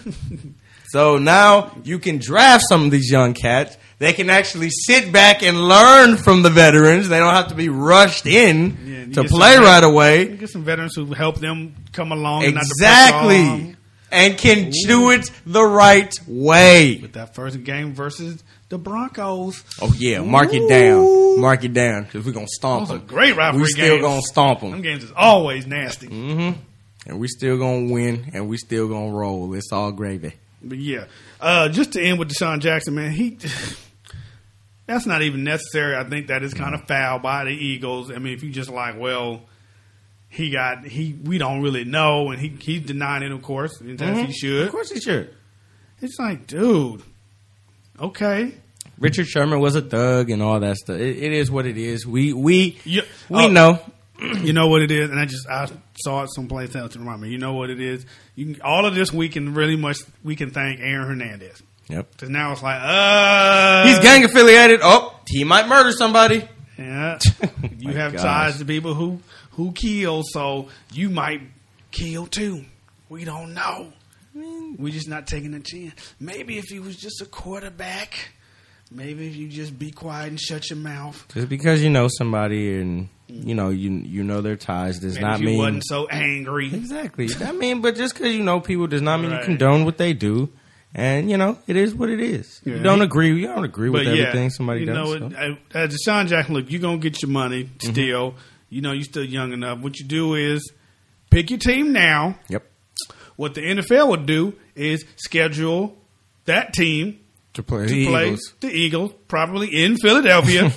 So now you can draft some of these young cats. They can actually sit back and learn from the veterans. They don't have to be rushed in yeah, to play right away. You get some veterans who help them come along. Exactly. And, not and can Ooh. do it the right way. With that first game versus the Broncos. Oh, yeah. Mark Ooh. it down. Mark it down. Because we're going to stomp them. Great rivalry games. We still going to stomp them. Them games is always nasty. Mm-hmm. And we still going to win. And we still going to roll. It's all gravy. But, yeah. Uh, just to end with Deshaun Jackson, man, he... That's not even necessary. I think that is kind of foul by the Eagles. I mean, if you just like, well, he got he, we don't really know, and he he's denying it, of course, as mm-hmm. he should. Of course, he should. It's like, dude, okay. Richard Sherman was a thug and all that stuff. It, it is what it is. We we yeah. we uh, know. You know what it is, and I just I saw it someplace else to remind me. You know what it is. You can, all of this we can really much we can thank Aaron Hernandez. Yep. Because now it's like, uh... he's gang affiliated. Oh, he might murder somebody. Yeah. You have gosh. ties to people who, who kill, so you might kill too. We don't know. We're just not taking a chance. Maybe if he was just a quarterback, maybe if you just be quiet and shut your mouth. Just because you know somebody and, you know, you you know their ties does maybe not if you mean... you wasn't so angry. Exactly. I mean, but just because you know people does not mean right. you condone what they do. And, you know, it is what it is. Yeah. You don't agree. You don't agree with but everything yeah, somebody you does. know, so. uh, Deshaun Jackson, look, you're going to get your money still. Mm-hmm. You know, you're still young enough. What you do is pick your team now. Yep. What the N F L would do is schedule that team To play to the play Eagles. the Eagles, probably in Philadelphia.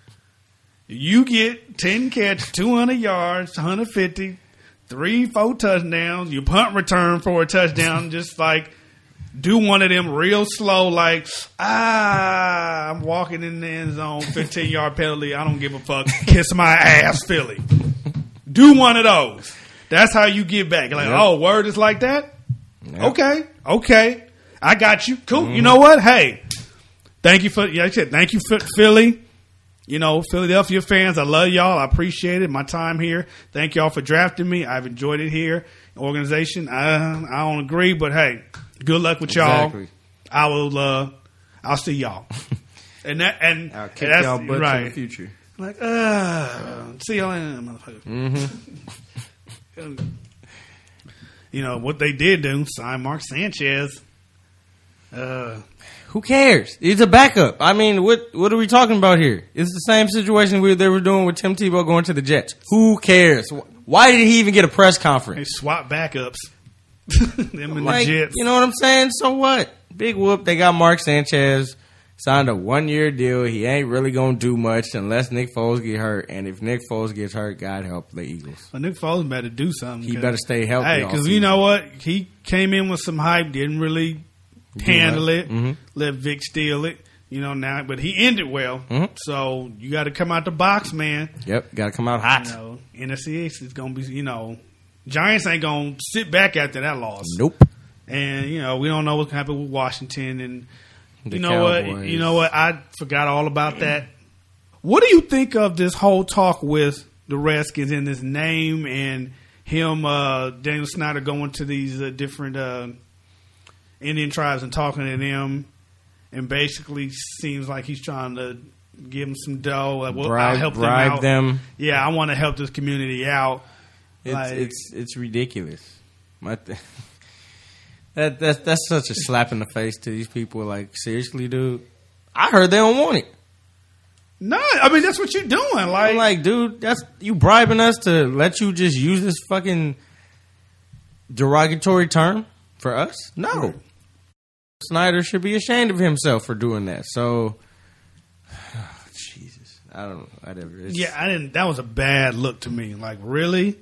You get ten catch, two hundred yards, one hundred fifty, three, four touchdowns. You punt return for a touchdown, just like do one of them real slow, like, ah, I'm walking in the end zone, fifteen-yard penalty. I don't give a fuck. Kiss my ass, Philly. Do one of those. That's how you get back. Like, Yep. oh, word is like that? Yep. Okay, okay. I got you. Cool. Mm-hmm. You know what? Hey, thank you for, yeah, I said, thank you for Philly. You know, Philadelphia fans, I love y'all. I appreciate it. My time here. Thank y'all for drafting me. I've enjoyed it here. Organization, I, I don't agree, but hey, good luck with y'all. Exactly. I will. Uh, I'll see y'all. And that and I'll kick that's, y'all butts right. in the future. Like, uh, see y'all in motherfucker. Mm-hmm. You know what they did do? Sign Mark Sanchez. Uh, Who cares? He's a backup. I mean, what what are we talking about here? It's the same situation we they were doing with Tim Tebow going to the Jets. Who cares? Why did he even get a press they conference? swap backups. Them and Like, the Jets. you know what I'm saying? So what? Big whoop. They got Mark Sanchez. Signed a one-year deal. He ain't really going to do much unless Nick Foles get hurt. And if Nick Foles gets hurt, God help the Eagles. Well, Nick Foles better do something. He better stay healthy. Hey, all because season. you know what? He came in with some hype, didn't really handle much. it, Mm-hmm. let Vic steal it. You know now, but he ended well. Mhm. So you got to come out the box, man. Yep, got to come out hot. You know, N F C East is gonna be. You know, Giants ain't gonna sit back after that loss. Nope. And you know, we don't know what's gonna happen with Washington. And The you know what? Cowboys. You know what? I forgot all about that. What do you think of this whole talk with the Redskins and this name and him, uh, Daniel Snyder, going to these uh, different uh, Indian tribes and talking to them, and basically seems like he's trying to give them some dough. Like, well, bribe I'll help them bribe out. them. Yeah, I want to help this community out. It's Like- it's it's ridiculous. My th- that that's that's such a slap in the face to these people. Like, seriously, dude. I heard they don't want it. No, I mean that's what you're doing. Like, I'm like, dude, that's you bribing us to let you just use this fucking derogatory term for us? No. Right. Snyder should be ashamed of himself for doing that. So, Jesus, I don't know. Whatever. It's, yeah, I didn't. That was a bad look to me. Like, really?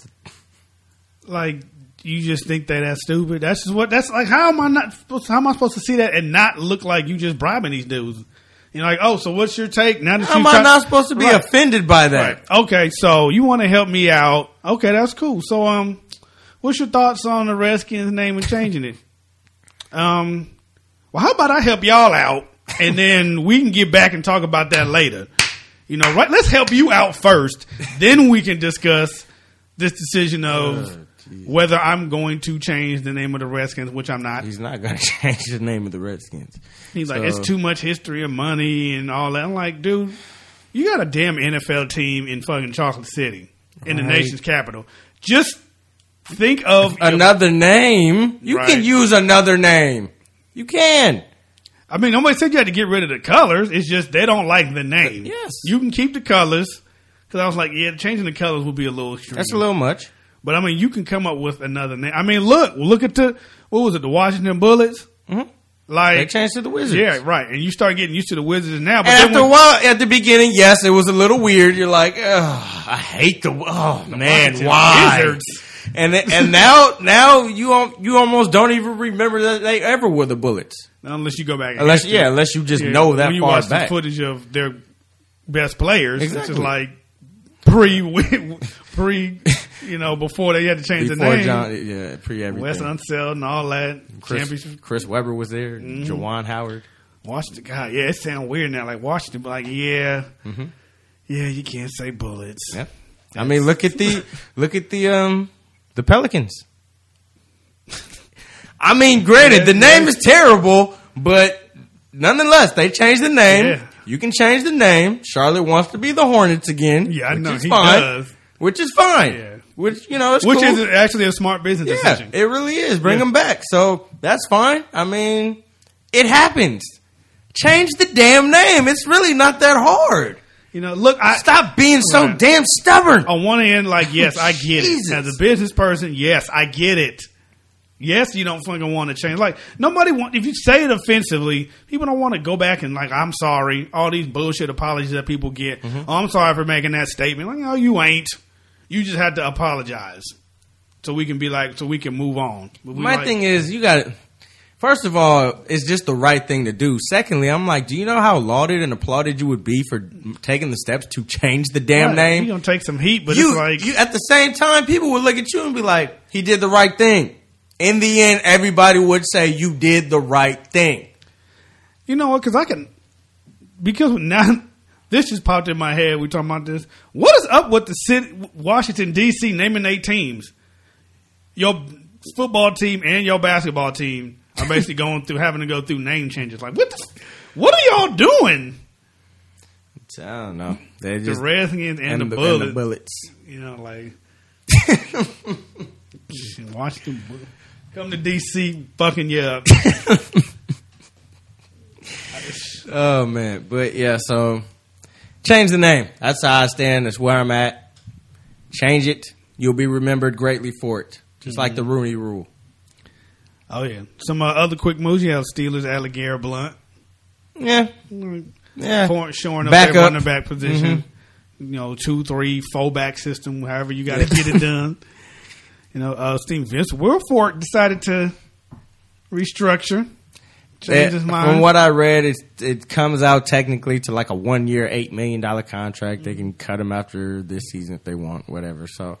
Like, you just think that that's stupid? That's just what. That's like. How am I not? supposed- How am I supposed to see that and not look like you just bribing these dudes? You're like, oh, so what's your take now that How you am I try- not supposed to be Right. offended by that? Right. Okay, so you want to help me out? Okay, that's cool. So, um, what's your thoughts on the Redskins name and changing it? Um, well, how about I help y'all out and then we can get back and talk about that later. You know, right? Let's help you out first, then we can discuss this decision of Oh, geez. whether I'm going to change the name of the Redskins, which I'm not. He's not going to change the name of the Redskins. He's like, So- it's too much history and money and all that. I'm like, dude, you got a damn N F L team in fucking Chocolate City, in the Right. nation's capital. Just think of Another name. You Right. can use another name. You can. I mean, nobody said you had to get rid of the colors. It's just they don't like the name. Yes. You can keep the colors. Because I was like, yeah, changing the colors would be a little extreme. That's a little much. But I mean, you can come up with another name. I mean, look, look at the, what was it, the Washington Bullets? Mhm. Like, They changed to the Wizards. yeah, right. And you start getting used to the Wizards now. But And then after when- a while, at the beginning, yes, it was a little weird. You're like, oh, I hate the. Oh man, Washington why? Wizards. And and now now you al- you almost don't even remember that they ever were the Bullets. Unless you go back. and Unless history. yeah, unless you just Yeah, know that when you far watch back. the footage of their best players, it's Exactly. just like pre, pre, you know, before they had to change Before the name. John, yeah, pre everything. Wes Unseld and all that Chris, championship. Chris Webber was there. Mm-hmm. Jawan Howard. Washington, God, yeah, it sounds weird now. Like Washington, but like, yeah, Mm-hmm. yeah, you can't say Bullets. Yeah. I mean, look at the look at the um the Pelicans. I mean, granted, the name is terrible, but nonetheless, they changed the name. Yeah. You can change the name. Charlotte wants to be the Hornets again. Yeah, I which know is he fine. does. Which is fine. Yeah. Which you know, it's Which cool. is actually a smart business yeah, decision. it really is. Bring Yeah. them back. So that's fine. I mean, it happens. Change the damn name. It's really not that hard. You know, look, I stop being so right. damn stubborn. On one end, like, yes, I get Jesus. it. As a business person, yes, I get it. Yes, you don't fucking want to change. Like, nobody want, if you say it offensively, people don't want to go back and, like, I'm sorry. All these bullshit apologies that people get. Mm-hmm. Oh, I'm sorry for making that statement. Like, no, you ain't. You just had to apologize. So we can be like, so we can move on. But My like, thing is, you got to, first of all, it's just the right thing to do. Secondly, I'm like, do you know how lauded and applauded you would be for taking the steps to change the damn right, name? You're going to take some heat, but you, it's like. You, at the same time, people would look at you and be like, he did the right thing. In the end, everybody would say you did the right thing. You know what? Because I can, because now this just popped in my head. We talking about this. What is up with the city, Washington D C naming eight teams? Your football team and your basketball team are basically going through having to go through name changes. Like what? The, what are y'all doing? I don't know. They're The just Redskins and, and the, the, bullets. and the bullets. You know, like Washington. Come to D C, fucking you up. Oh man, but yeah, so change the name. That's how I stand. That's where I'm at. Change it. You'll be remembered greatly for it. Just mm-hmm. like the Rooney Rule. Oh yeah. Some uh, other quick moves. You have Steelers, LeGarrette Blount. Yeah, yeah. Point, showing up back their up. running back position. Mm-hmm. You know, two, three, four back system. However you got to get it done. You know, uh, Steve Vince Wilfork decided to restructure, change that, his mind. From what I read, it it comes out technically to like a one year, eight million dollar contract. They can cut him after this season if they want, whatever. So,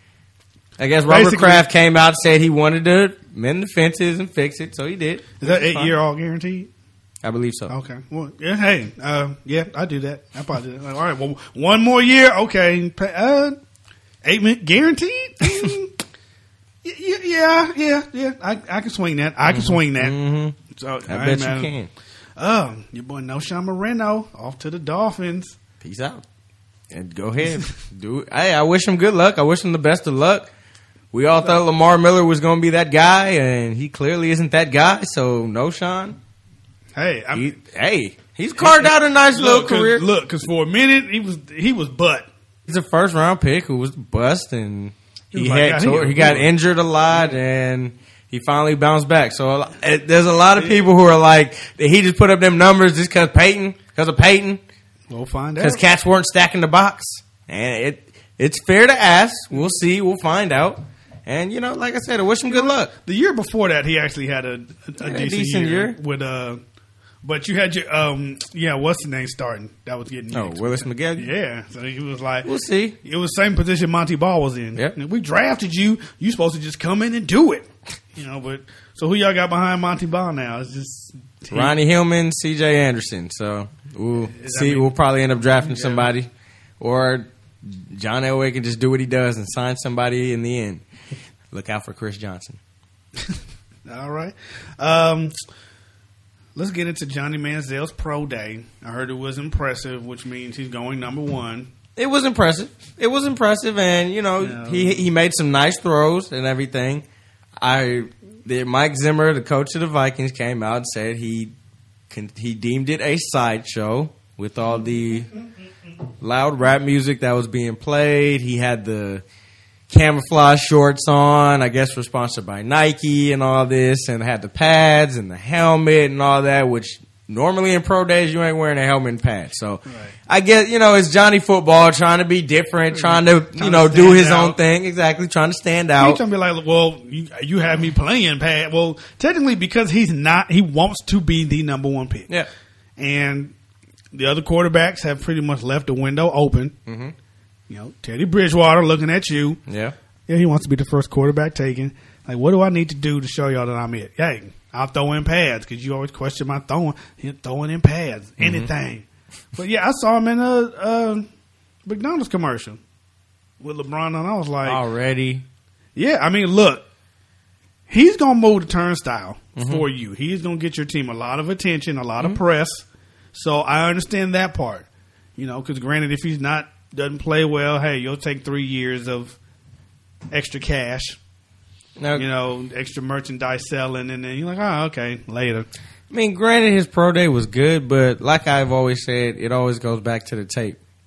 I guess Robert Basically, Kraft came out and said he wanted to mend the fences and fix it, so he did. Is that eight year all guaranteed? I believe so. Okay. Well, yeah. Hey, uh, yeah, I do that. I probably do that. Like, all right. Well, one more year. Okay. Uh, eight minute guaranteed. Mm. Yeah, yeah, yeah, yeah. I, I can swing that. I can mm-hmm. swing that. Mm-hmm. So, I, I bet you can. Um, your boy Noshawn Moreno off to the Dolphins. Peace out. And go ahead. Do it. Hey, I wish him good luck. I wish him the best of luck. We all thought Lamar Miller was going to be that guy, and he clearly isn't that guy. So, Noshawn. Hey, I'm, he, hey, he's carved out a nice look, little career. Cause, look, because for a minute he was he was butt. He's a first round pick who was bust and. He, he had like, tore, he got injured a lot and he finally bounced back. So it, there's a lot of people who are like, he just put up them numbers just because Peyton, because of Peyton. We'll find out. Because cats weren't stacking the box. And it it's fair to ask. We'll see. We'll find out. And, you know, like I said, I wish him good luck. The year before that, he actually had a, a, a yeah, decent, decent year, year. with uh But you had your, um, yeah, what's the name starting? That was getting Oh, used. Willis McGill? Yeah. So he was like, we'll see. It was the same position Monty Ball was in. Yep. We drafted you. You supposed to just come in and do it. You know, but, so who y'all got behind Monty Ball now? It's just. He, Ronnie Hillman, C J Anderson. So we'll see. Mean, we'll probably end up drafting yeah. somebody. Or John Elway can just do what he does and sign somebody in the end. Look out for Chris Johnson. All right. Um, Let's get into Johnny Manziel's pro day. I heard it was impressive, which means he's going number one. It was impressive. It was impressive, and you know no. he he made some nice throws and everything. I the, Mike Zimmer, the coach of the Vikings, came out and said he he deemed it a sideshow with all the loud rap music that was being played. He had the camouflage shorts on, I guess were sponsored by Nike and all this, and had the pads and the helmet and all that, which normally in pro days you ain't wearing a helmet and pads. So right. I guess, you know, it's Johnny Football trying to be different, trying to, trying you know, to do his out. own thing. Exactly, trying to stand out. He's trying to be like, well, you, you have me playing pad. Well, technically because he's not, he wants to be the number one pick. Yeah. And the other quarterbacks have pretty much left the window open. Mm-hmm. You know, Teddy Bridgewater looking at you. Yeah. Yeah, he wants to be the first quarterback taken. Like, what do I need to do to show y'all that I'm it? Hey, I'll throw in pads because you always question my throwing. You're throwing in pads, mm-hmm. anything. But yeah, I saw him in a, a McDonald's commercial with LeBron, and I was like, already. Yeah, I mean, look, he's gonna move the turnstile mm-hmm. for you. He's gonna get your team a lot of attention, a lot mm-hmm. of press. So I understand that part. You know, because granted, if he's not doesn't play well, hey, you'll take three years of extra cash. Now, you know, extra merchandise selling, and then you're like, oh, okay, later. I mean, granted, his pro day was good, but like I've always said, it always goes back to the tape.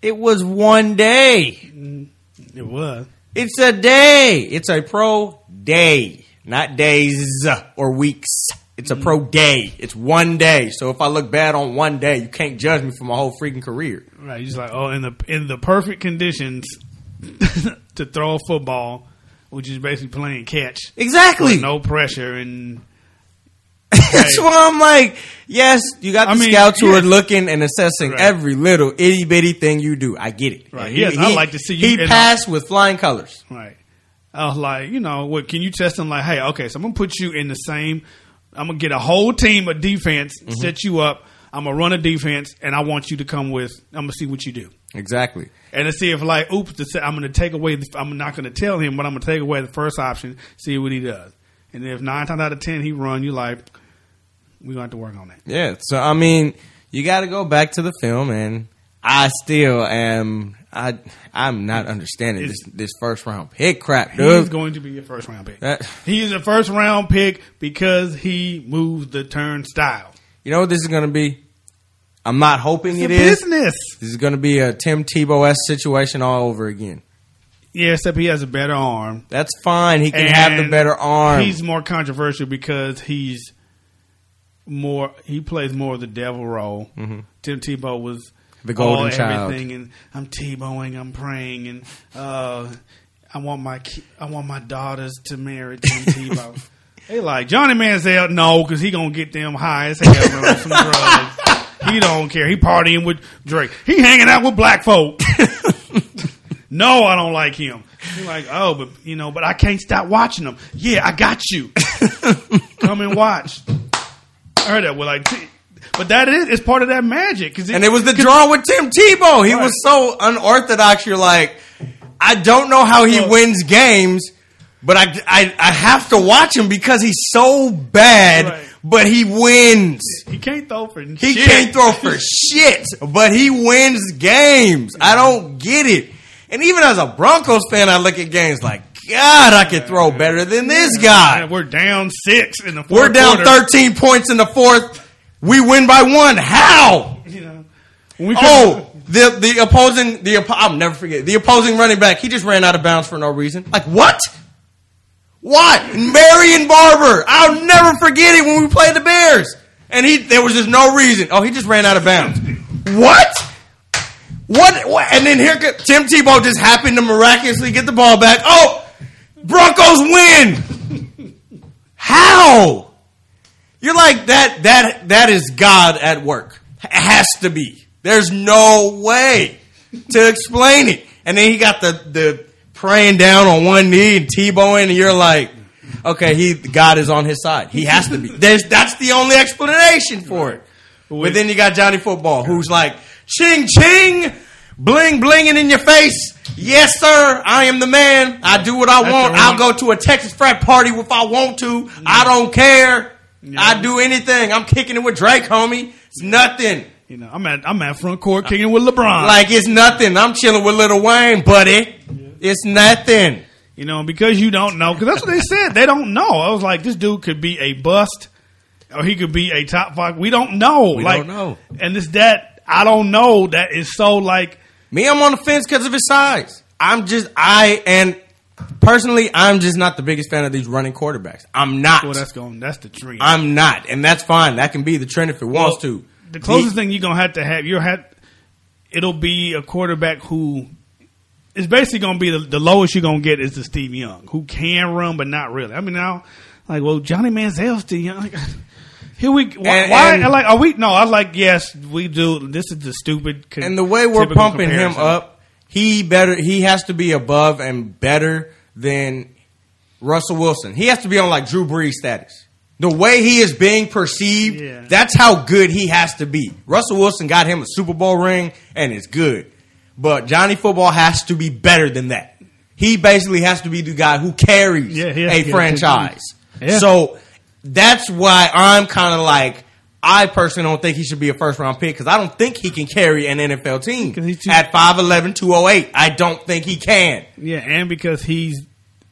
It was one day. It was. It's a day. It's a pro day, not days or weeks. It's a pro day. It's one day. So if I look bad on one day, you can't judge me for my whole freaking career. Right. You're just like, oh, in the in the perfect conditions to throw a football, which is basically playing catch. Exactly. With no pressure and. That's why I'm like, yes, you got the I mean, scouts who yes. are looking and assessing Right. every little itty bitty thing you do. I get it. Right. He, Yes, he, I like to see you He in passed with flying colors. Right. I was like, you know, what can you test them? Like, hey, okay, so I'm gonna put you in the same. I'm gonna get a whole team of defense, Mm-hmm. set you up. I'm gonna run a defense, and I want you to come with. I'm gonna see what you do, Exactly. and to see if like, oops, to say, I'm gonna take away. The, I'm not gonna tell him, but I'm gonna take away the first option, see what he does, and if nine times out of ten he run, you like, we're gonna have to work on that. Yeah. So I mean, you got to go back to the film, and I still am. I I'm not understanding this this first round pick crap, dude. He's going to be a first round pick. That- he is a first round pick because he moves the turnstile. You know what this is going to be? I'm not hoping It's it a is. business. This is going to be a Tim Tebow-esque situation all over again. Yeah, except he has a better arm. That's fine. He can have the And better arm. He's more controversial because he's more. He plays more of the devil role. Mm-hmm. Tim Tebow was The golden all child. everything, and I'm Tebowing, I'm praying, and uh, I want my ki- I want my daughters to marry Tim Tebow. They like Johnny Manziel, no, because he gonna get them high as hell on some drugs. He don't care. He partying with Drake. He hanging out with black folk. No, I don't like him. You're like, oh, but you know, but I can't stop watching him. Yeah, I got you. Come and watch. I heard that. Well, like, but that is it's part of that magic. Cause it, and it was the draw with Tim Tebow. He Right. was so unorthodox. You're like, I don't know how he Well- wins games, but I, I, I have to watch him because he's so bad, Right. but he wins. He can't throw for He shit. can't throw for shit, but he wins games. I don't get it. And even as a Broncos fan, I look at games like, God, I could throw better than this guy. Man, we're down six in the fourth We're down quarter. thirteen points in the fourth. We win by one. How? You know, when we Oh, the the opposing the oppo- I'll never forget the opposing running back. He just ran out of bounds for no reason. Like what? What? Marion Barber. I'll never forget it when we played the Bears, and he there was just no reason. Oh, he just ran out of bounds. What? What? What? And then here could, Tim Tebow just happened to miraculously get the ball back. Oh, Broncos win. How? You're like that. That that is God at work. It has to be. There's no way to explain it. And then he got the the praying down on one knee and Tebowing, and you're like, okay, he God is on his side. He has to be. There's that's the only explanation for it. But then you got Johnny Football, who's like, ching ching, bling blinging in your face. Yes, sir, I am the man. I do what I That's want. the I'll wrong- go to a Texas frat party if I want to. I don't care. I do anything. I'm kicking it with Drake, homie. It's nothing. You know, I'm at I'm at front court kicking with LeBron. Like it's nothing. I'm chilling with Lil Wayne, buddy. It's nothing. You know, because you don't know, because that's what they said. They don't know. I was like, this dude could be a bust, or he could be a top five. We don't know. We like, don't know. And it's that I don't know that is so like. Me, I'm on the fence because of his size. I'm just I and personally, I'm just not the biggest fan of these running quarterbacks. I'm not. Well, that's going. That's the trend. I'm not, and that's fine. That can be the trend if it wants Well, to. The closest He- thing you're gonna have to have, you'll have. It'll be a quarterback who is basically gonna be the, the lowest you're gonna get is the Steve Young, who can run but not really. I mean, now like, well, Johnny Manziel's still young. Like, here we why, And- why and- like are we? No, I was like yes, we do. This is the stupid. con- And the way we're typical pumping him comparison. up, he better. He has to be above and better than Russell Wilson. He has to be on like Drew Brees status. The way he is being perceived, Yeah. that's how good he has to be. Russell Wilson got him a Super Bowl ring and it's good. But Johnny Football has to be better than that. He basically has to be the guy who carries Yeah, he has to a get franchise. Yeah. So that's why I'm kind of like, I personally don't think he should be a first round pick because I don't think he can carry an N F L team 'Cause he's too- at five eleven, two oh eight. I don't think he can. Yeah, and because he's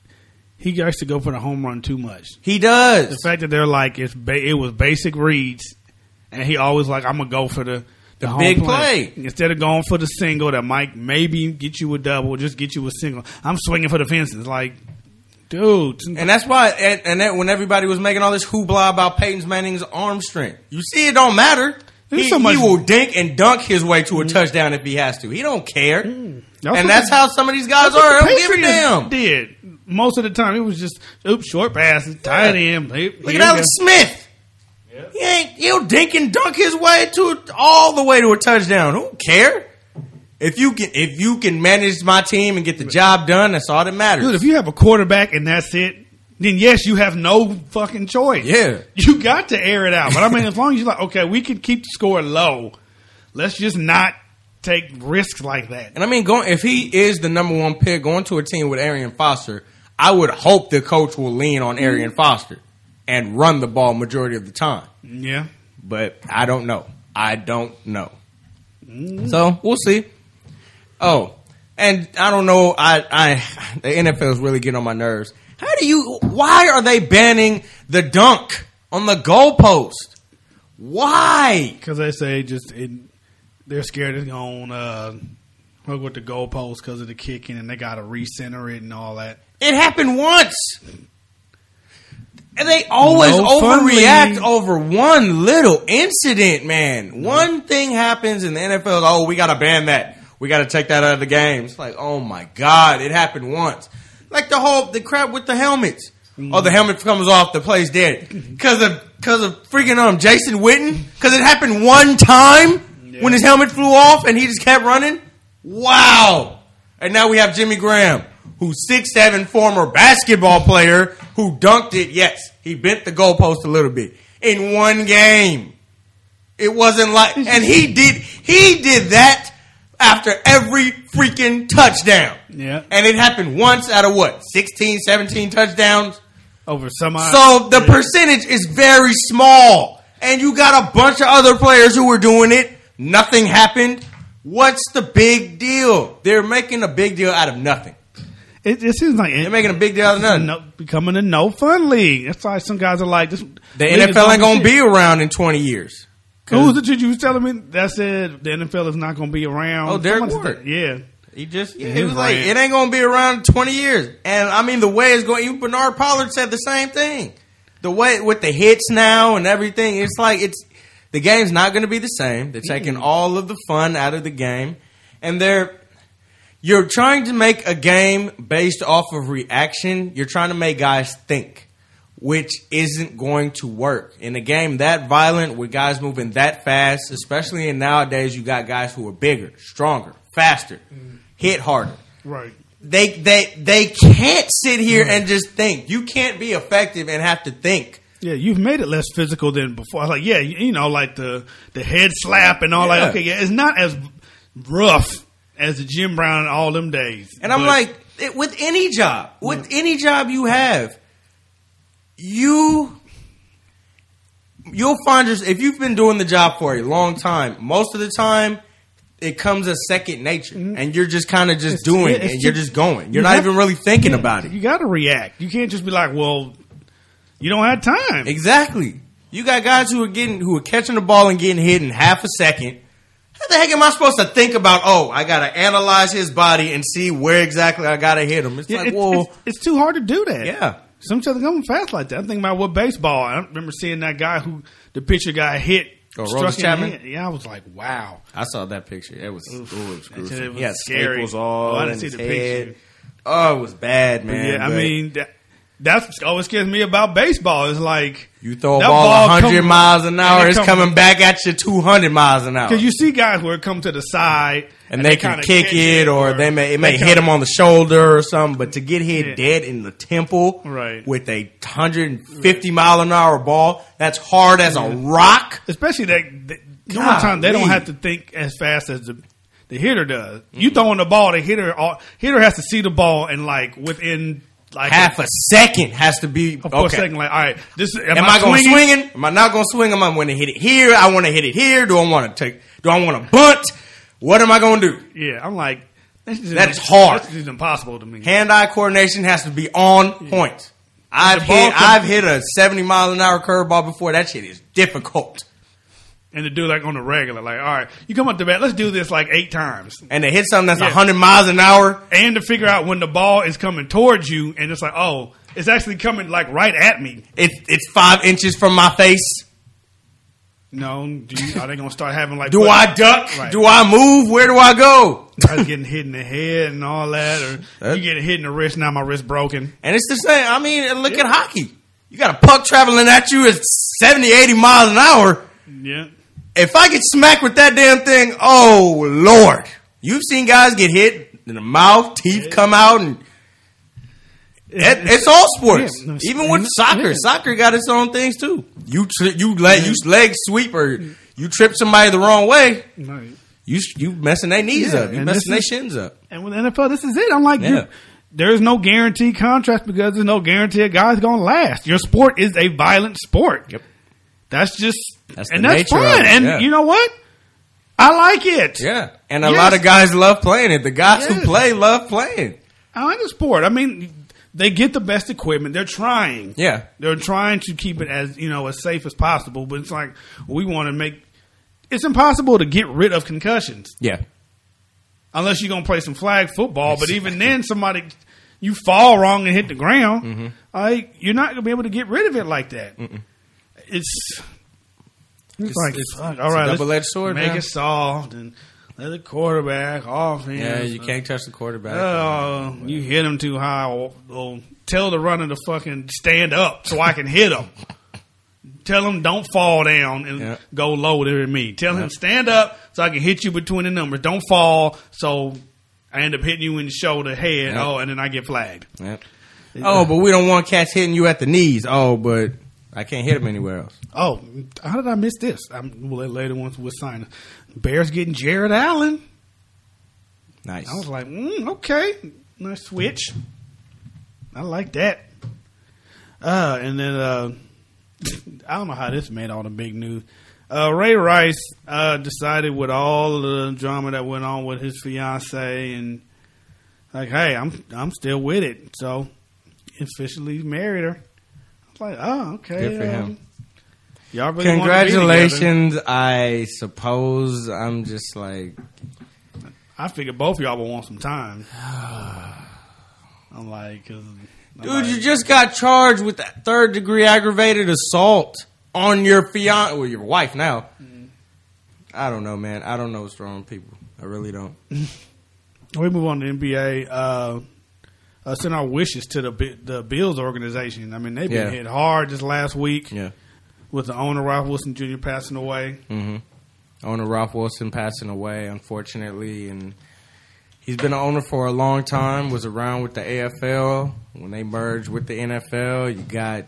he likes to go for the home run too much. He does. The fact that they're like it's ba- it was basic reads, and he always like I'm gonna go for the The, the big play. play. Instead of going for the single that might maybe get you a double, just get you a single. I'm swinging for the fences. Like, dude. And that's why, and, and that when everybody was making all this hoopla about Peyton Manning's arm strength, you see it don't matter. He, so much, he will dink and dunk his way to a touchdown if he has to. He don't care. Mm. That's and that's the, how some of these guys are. Don't give a damn. Did. Most of the time, it was just, oops, short passes, tight end. Look at Alex Smith. Yeah. He ain't, he'll dink and dunk his way to all the way to a touchdown. Who care? If you can, if you can manage my team and get the job done, that's all that matters. Dude, if you have a quarterback and that's it, then yes, you have no fucking choice. Yeah. You got to air it out. But I mean, as long as you're like, okay, we can keep the score low, let's just not take risks like that. And I mean, going if he is the number one pick, going to a team with Arian Foster, I would hope the coach will lean on Arian Foster and run the ball majority of the time. Yeah. But I don't know. I don't know. Mm. So we'll see. Oh, and I don't know. I, I the N F L is really getting on my nerves. How do you? Why are they banning the dunk on the goalpost? Why? Because they say just it, they're scared it's going to uh, hook with the goalpost because of the kicking, and they got to recenter it and all that. It happened once, and they always no overreact over one little incident. Man, one thing happens in the N F L. Oh, we got to ban that. We got to take that out of the game. It's like, oh my god, it happened once. Like the whole the crap with the helmets. Mm-hmm. Oh, the helmet comes off, the play's dead because of because of freaking um Jason Witten. Because it happened one time yeah. when his helmet flew off and he just kept running. Wow! And now we have Jimmy Graham, who's six seven former basketball player who dunked it. Yes, he bent the goalpost a little bit in one game. It wasn't like, and he did he did that after every freaking touchdown. Yeah. And it happened once out of what? sixteen, seventeen touchdowns? Over some odd. So the percentage is very small. And you got a bunch of other players who were doing it. Nothing happened. What's the big deal? They're making a big deal out of nothing. It, it seems like they're making a big deal out of nothing. No, becoming a no fun league. That's why some guys are like this. The N F L ain't gonna be around in twenty years. Who was it you was telling me that said the N F L is not going to be around? Oh, Derek Ward. Yeah. He just, yeah, he was like, it ain't going to be around in twenty years. And I mean, the way it's going, even Bernard Pollard said the same thing. The way, with the hits now and everything, it's like, it's, the game's not going to be the same. They're taking mm-hmm. all of the fun out of the game. And they're, you're trying to make a game based off of reaction. You're trying to make guys think, which isn't going to work. In a game that violent, with guys moving that fast, especially in nowadays, you got guys who are bigger, stronger, faster, mm. hit harder. Right. They they they can't sit here right. and just think. You can't be effective and have to think. Yeah, you've made it less physical than before. Like, yeah, you know, like the, the head slap and all yeah. that. Okay, yeah, it's not as rough as the Jim Brown in all them days. And I'm like, it, with any job, with yeah. any job you have, You, you'll find yourself, if you've been doing the job for a long time, most of the time it comes as second nature, mm-hmm. and you're just kind of just it's, doing it, and just, you're just going. You're you not have, even really thinking yeah, about it. You got to react. You can't just be like, well, you don't have time. Exactly. You got guys who are getting, who are catching the ball and getting hit in half a second. How the heck am I supposed to think about, oh, I got to analyze his body and see where exactly I got to hit him? It's yeah, like, it, whoa. It's, it's too hard to do that. Yeah. Sometimes they're going fast like that. I'm thinking about what baseball. I remember seeing that guy who the pitcher got hit. Oh, Rollins Chapman? Yeah, I was like, wow. I saw that picture. It was, ooh, it was gruesome. It was he had scary. Staples all oh, I didn't see the head. Picture. Oh, it was bad, man. But yeah, but I mean, that, that's always scares me about baseball. It's like you throw a ball, ball one hundred miles an hour, it's come, coming back at you two hundred miles an hour. Because you see guys where it come to the side. And, and they, they can kick it, or, or they may it may hit them on the shoulder or something. But to get hit yeah. dead in the temple right. with a one hundred fifty right. mile an hour ball, that's hard as yeah. a rock. Especially that, that sometimes they don't have to think as fast as the the hitter does. Mm-hmm. You throwing the ball, the hitter hitter has to see the ball and like within like half a, a second has to be for okay. a second. Like, all right, this am, am I, I going swinging? Am I not going to swing? Am I going to hit it here? I want to hit it here. Do I want to take? Do I want to bunt? What am I going to do? Yeah, I'm like, that's just that is hard. That's just impossible to me. Hand-eye coordination has to be on yeah. point. I've hit, I've hit a seventy mile an hour curveball before. That shit is difficult. and to do like on the regular. Like, all right, you come up to bat, let's do this like eight times. And to hit something that's Yeah. one hundred miles an hour. And to figure out when the ball is coming towards you, and it's like, oh, it's actually coming like right at me. It's, it's five inches from my face. No, do you, are they going to start having like... Do I duck? Right. Do I move? Where do I go? I was getting hit in the head and all that, or That- you getting hit in the wrist, now my wrist broken. And it's the same. I mean, look Yeah. at hockey. You got a puck traveling at you at seventy, eighty miles an hour. Yeah. If I get smacked with that damn thing, oh, Lord. You've seen guys get hit in the mouth, teeth Yeah. come out, and it, it's all sports. Yeah. Even with soccer. Yeah. Soccer got its own things, too. You tri- you leg, you leg sweep or you trip somebody the wrong way, Right. you you messing their knees Yeah, up. You and messing their this is- shins up. And with the N F L, this is it. I'm like, Yeah. you, there's no guaranteed contract because there's no guarantee a guy's going to last. Your sport is a violent sport. Yep. That's just, That's and the that's nature of fine. it, And yeah. you know what? I like it. Yeah. And a Yes. lot of guys love playing it. The guys Yes. who play love playing. I like the sport. I mean, they get the best equipment. They're trying. Yeah. They're trying to keep it as, you know, as safe as possible. But it's like, we want to make, it's impossible to get rid of concussions. Yeah. Unless you're going to play some flag football. But even then, somebody, you fall wrong and hit the ground, Mm-hmm. like, you're not going to be able to get rid of it like that. It's, it's like, it's- fuck, it's all a right, let's double-edged sword, make man. it soft and let the quarterback off. Yeah, you can't touch the quarterback. Oh, you hit him too high. Well, well, tell the runner to fucking stand up so I can hit him. Tell him don't fall down and Yeah. go lower than me. Tell Yeah. him stand up so I can hit you between the numbers. Don't fall so I end up hitting you in the shoulder, head. Yeah. Oh, and then I get flagged. Yeah. Oh, but we don't want cats hitting you at the knees. Oh, but I can't hit him anywhere else. Oh, how did I miss this? I'm well, later once with signing. Bears getting Jared Allen. Nice. I was like, mm, okay, nice switch. I like that. Uh, and then uh, I don't know how this made all the big news. Uh, Ray Rice uh, decided with all the drama that went on with his fiance, and like, hey, I'm I'm still with it. So officially married her. I was like, oh, okay. Good for him. um, Y'all really want to be together. Congratulations, I suppose. I'm just like, I figured both of y'all would want some time. I'm like, 'cause I'm dude, like, you just got charged with that third degree aggravated assault on your fiance, well, your wife now. I don't know, man. I don't know what's wrong with people. I really don't. We move on to N B A. Uh, uh, send our wishes to the Bi- the Bills organization. I mean, they've been Yeah. hit hard this last week Yeah. with the owner Ralph Wilson Junior passing away. Mm-hmm. Owner Ralph Wilson passing away, unfortunately, and he's been an owner for a long time. Was around with the A F L when they merged with the N F L. You got,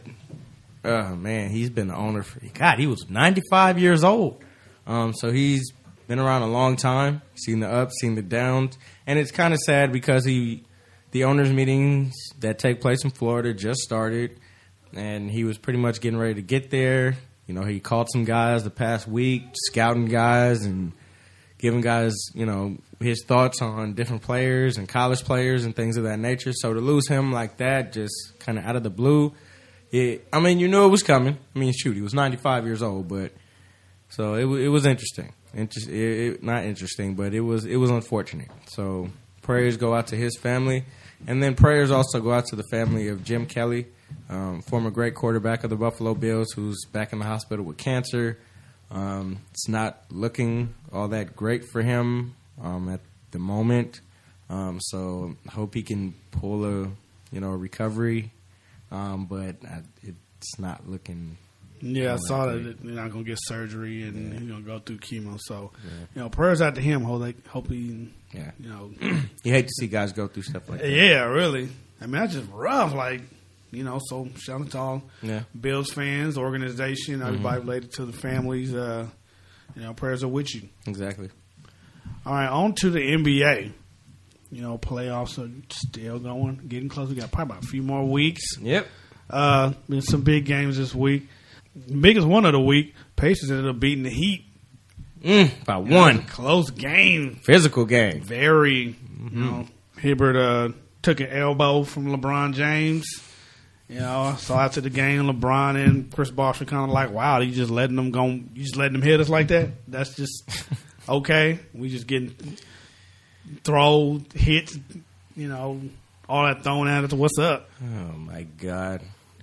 oh man, he's been the owner for. God, he was ninety-five years old. Um, so he's been around a long time. Seen the ups, seen the downs, and it's kind of sad because he, the owners' meetings that take place in Florida just started, and he was pretty much getting ready to get there. You know, he called some guys the past week, scouting guys and giving guys, you know, his thoughts on different players and college players and things of that nature. So to lose him like that, just kind of out of the blue, it, I mean, you knew it was coming. I mean, shoot, he was ninety-five years old, but so it, it was interesting. Inter- it, it, not interesting, but it was it was unfortunate. So prayers go out to his family, and then prayers also go out to the family of Jim Kelly, um, former great quarterback of the Buffalo Bills, who's back in the hospital with cancer. Um, it's not looking all that great for him um, at the moment. Um, so I hope he can pull a you know a recovery, um, but I, it's not looking. Yeah, I Oh, saw that's that they're not gonna get surgery and he's gonna go through chemo. So, you know, prayers out to him. Hope they, hope he, Yeah, you know, you hate to see guys go through stuff like that. yeah, really. I mean, that's just rough. Like, you know, so shout out to all Yeah. Bills fans, organization, everybody related to the families. Uh, you know, prayers are with you. Exactly. All right, on to the N B A. You know, playoffs are still going, getting close. We got probably about a few more weeks. Yep. Uh, been some big games this week. Biggest one of the week, Pacers ended up beating the Heat. Mm, by You know, one. it was a close game. Physical game. Very, you know, Hibbert uh, took an elbow from LeBron James, You know, so after the game, LeBron and Chris Bosh were kind of like, "Wow, you just letting them go? You just letting them hit us like that? That's just okay. We just getting throw hits, you know, all that thrown at us. What's up? Oh my God,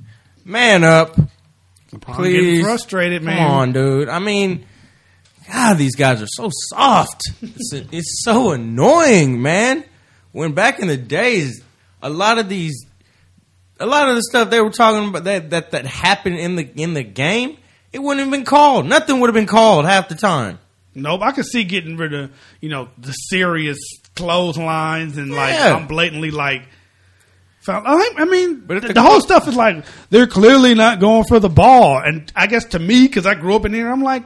man up, LeBron please. Getting frustrated, man. Come on, dude. I mean, God, these guys are so soft. It's, it's so annoying, man. When back in the days, a lot of these. A lot of the stuff they were talking about that, that, that happened in the in the game, it wouldn't have been called. Nothing would have been called half the time. Nope, I could see getting rid of, you know, the serious clotheslines and like Yeah. I'm blatantly like, found, I I mean, But if the, the the whole clo- stuff is like they're clearly not going for the ball, and I guess to me because I grew up in there, I'm like,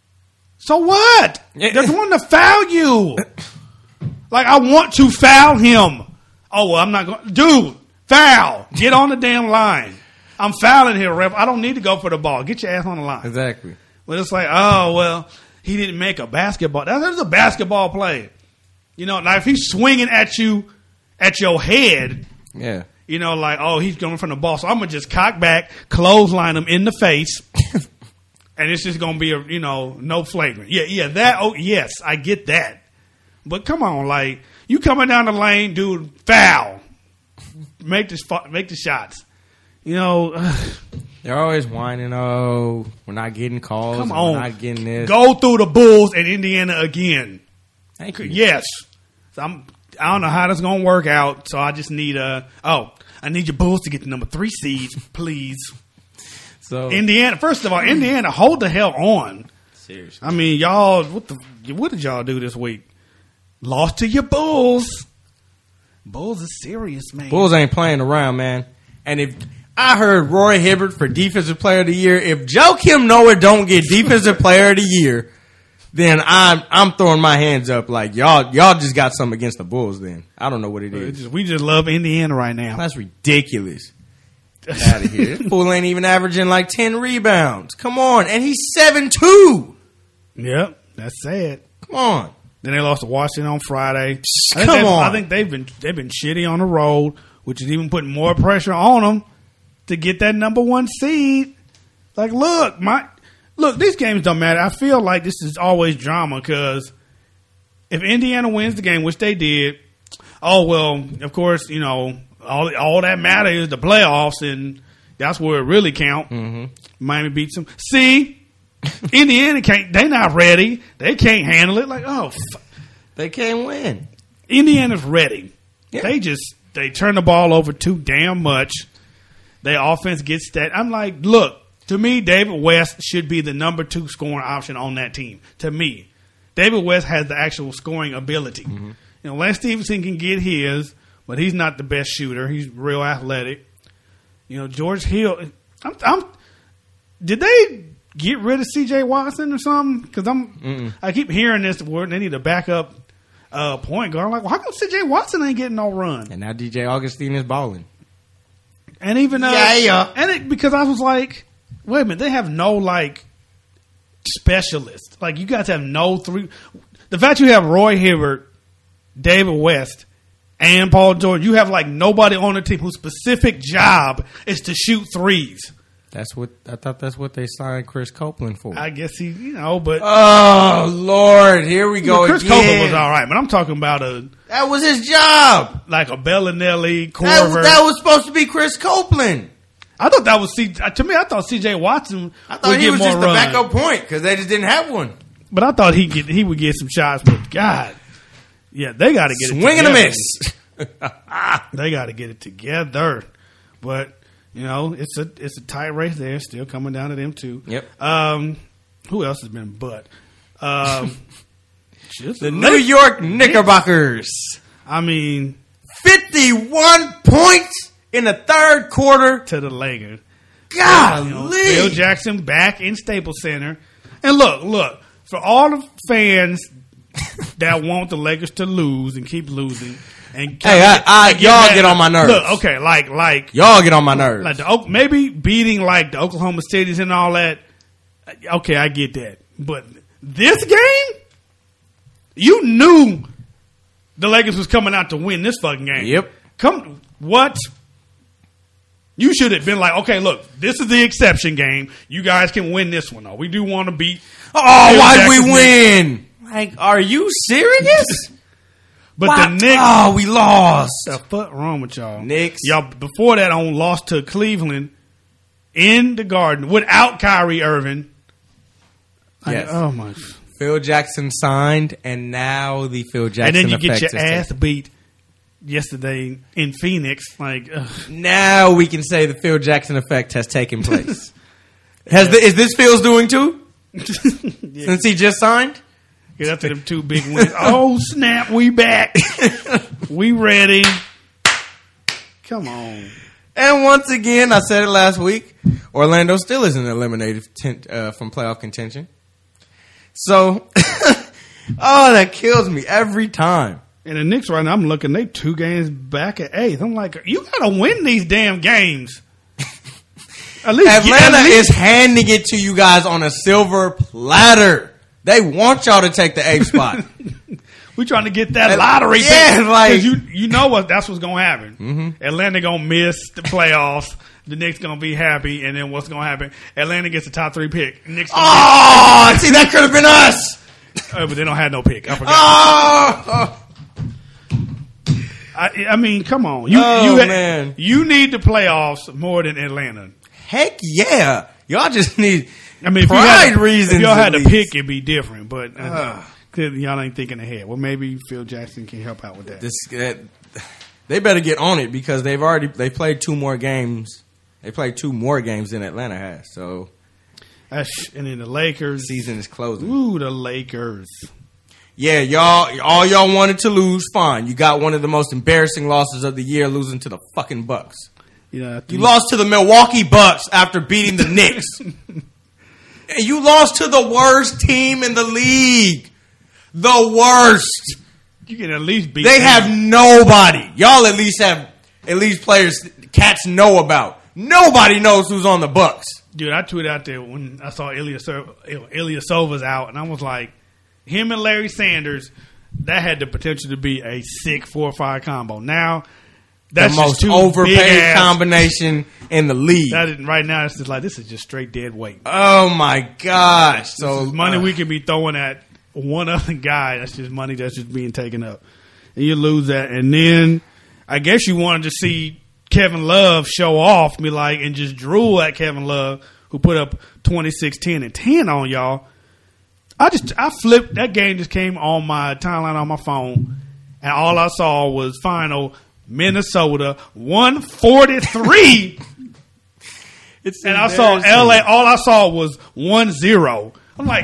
so what? Yeah. They're wanting to foul you. Like I want to foul him. Oh well, I'm not going, dude. Foul. Get on the damn line. I'm fouling here, ref. I don't need to go for the ball. Get your ass on the line. Exactly. But it's like, oh, well, he didn't make a basketball. That was a basketball play. You know, like if he's swinging at you, at your head, Yeah. you know, like, oh, he's going from the ball. So I'm going to just cock back, clothesline him in the face, and it's just going to be, a you know, no flagrant. Yeah, yeah, that, oh, yes, I get that. But come on, like, you coming down the lane, dude, foul. Make the make the shots. You know, They're always whining, oh, we're not getting calls. come and on. We're not getting this. Go through the Bulls and Indiana again. Thank you. Yes. So I'm, I don't know how that's going to work out, so I just need a, oh, I need your Bulls to get the number three seed, please. So, Indiana, first of all, Indiana, hold the hell on. seriously. I mean, y'all, what the, what did y'all do this week? Lost to your Bulls. Bulls is serious, man. Bulls ain't playing around, man. And if I heard Roy Hibbert for Defensive Player of the Year, if Joakim Noah don't get Defensive Player of the Year, then I'm I'm throwing my hands up like y'all y'all just got something against the Bulls. Then I don't know what it It's is. just- we just love Indiana right now. That's ridiculous. Get out of here. This fool ain't even averaging like ten rebounds. Come on, and he's seven two. Yep, that's sad. Come on. Then they lost to Washington on Friday. I think Come they've- on. I think they've been they've been shitty on the road, which is even putting more pressure on them to get that number one seed. Like, look, my look, these games don't matter. I feel like this is always drama because if Indiana wins the game, which they did, oh well, of course, you know, all all that matters is the playoffs, and that's where it really count. Mm-hmm. Miami beats them. See. Indiana can't. They not ready. They can't handle it. Like, oh, f- They can't win. Indiana's ready. Yeah. They just they turn the ball over too damn much. Their offense gets that. I'm like, look, to me, David West should be the number two scoring option on that team. To me, David West has the actual scoring ability. Mm-hmm. You know, Lance Stevenson can get his, but he's not the best shooter. He's real athletic. You know, George Hill. I'm. I'm did they get rid of C J Watson or something? Because I'm, Mm-mm. I keep hearing this word. They need a backup uh, point guard. I'm like, well, how come C J Watson ain't getting no run? And now D J Augustine is balling. And even uh, Yeah, yeah. and it, because I was like, wait a minute, they have no like specialist. Like you guys have no three. The fact you have Roy Hibbert, David West, and Paul George, you have like nobody on the team whose specific job is to shoot threes. That's what I thought. That's what they signed Chris Copeland for. I guess he, you know, but oh Lord, here we go Chris again. Copeland was all right, but I'm talking about a That was his job. like a Bellinelli, That, Corver. that was supposed to be Chris Copeland. I thought that was C. To me, I thought C J Watson. I thought would he get was more just the run. backup point because they just didn't have one. But I thought he get he would get some shots. But God, yeah, they got to get it Swing and a together. miss. They got to get it together. But you know, it's a it's a tight race there. Still coming down to them too. Yep. Um, who else has been but? Um, just The New York Knickerbockers. I mean, fifty-one points in the third quarter. to the Lakers. Golly. You know, Phil Jackson back in Staples Center. And look, look, for all the fans that want the Lakers to lose and keep losing, and Hey, I- I- and y'all mad- get on my nerves. Look, okay, like like Y'all get on my nerves. like the Oak- maybe beating like the Oklahoma Cities and all that. Okay, I get that, but this game, you knew the Lakers was coming out to win this fucking game. Yep. Come what? You should have been like, okay, look, this is the exception game. You guys can win this one. Though. We do want to beat. Oh, why'd we win? Like, are you serious? But Why? the Knicks. Oh, we lost. The fuck wrong with y'all? Knicks. Y'all before that on lost to Cleveland in the Garden without Kyrie Irving. Yes. I, oh my. Phil Jackson signed, and now the Phil Jackson And then you effect get your is ass taken. beat yesterday in Phoenix. Like, ugh. Now we can say the Phil Jackson effect has taken place. Has the, is this Phil's doing too? yeah. Since he just signed? Get after them two big wins. Oh snap, we back. We ready. Come on. And once again, I said it last week, Orlando still isn't eliminated ten, uh, from playoff contention. So, oh, that kills me every time. And the Knicks right now, I'm looking, they two games back at eighth. I'm like, you got to win these damn games. At least, Atlanta at least, is handing it to you guys on a silver platter. They want y'all to take the eighth spot. we trying to get that lottery. Yeah, pick. like you, you know what? That's what's gonna happen. Mm-hmm. Atlanta gonna miss the playoffs. The Knicks gonna be happy, and then what's gonna happen? Atlanta gets the top three pick. Knicks. Gonna oh, see, that could have been us. Get, uh, but they don't have no pick. I forgot. Oh, I, I mean, come on. You, oh you, man, you need the playoffs more than Atlanta. Heck yeah, y'all just need. I mean, if pride you had, reasons. If y'all had to least. pick, it'd be different. But uh, Uh. y'all ain't thinking ahead. Well, maybe Phil Jackson can help out with that. This, that, they better get on it because they've already they played two more games. They played two more games than Atlanta has. So, That's, and then the Lakers. season is closing. Ooh, the Lakers. Yeah, y'all, all y'all wanted to lose. Fine, you got one of the most embarrassing losses of the year, losing to the fucking Bucks. Yeah, You lost to the Milwaukee Bucks after beating the Knicks. And you lost to the worst team in the league. The worst. You can at least beat. They them. have nobody. Y'all at least have at least players cats know about. Nobody knows who's on the Bucks. Dude, I tweeted out there when I saw Ilyasova's out, and I was like, him and Larry Sanders, that had the potential to be a sick four or five combo. Now, that's the just most two overpaid big-ass- combination in the league. That is, right now, it's just like, this is just straight dead weight. Oh my gosh! So This is money uh, we could be throwing at one other guy. That's just money that's just being taken up. And you lose that. And then I guess you wanted to see Kevin Love show off, be like, and just drool at Kevin Love, who put up twenty-six, ten, and ten on y'all. I just, I flipped, that game just came on my timeline on my phone, and all I saw was final Minnesota one forty-three. it's And I saw L A, all I saw was one zero. I'm like,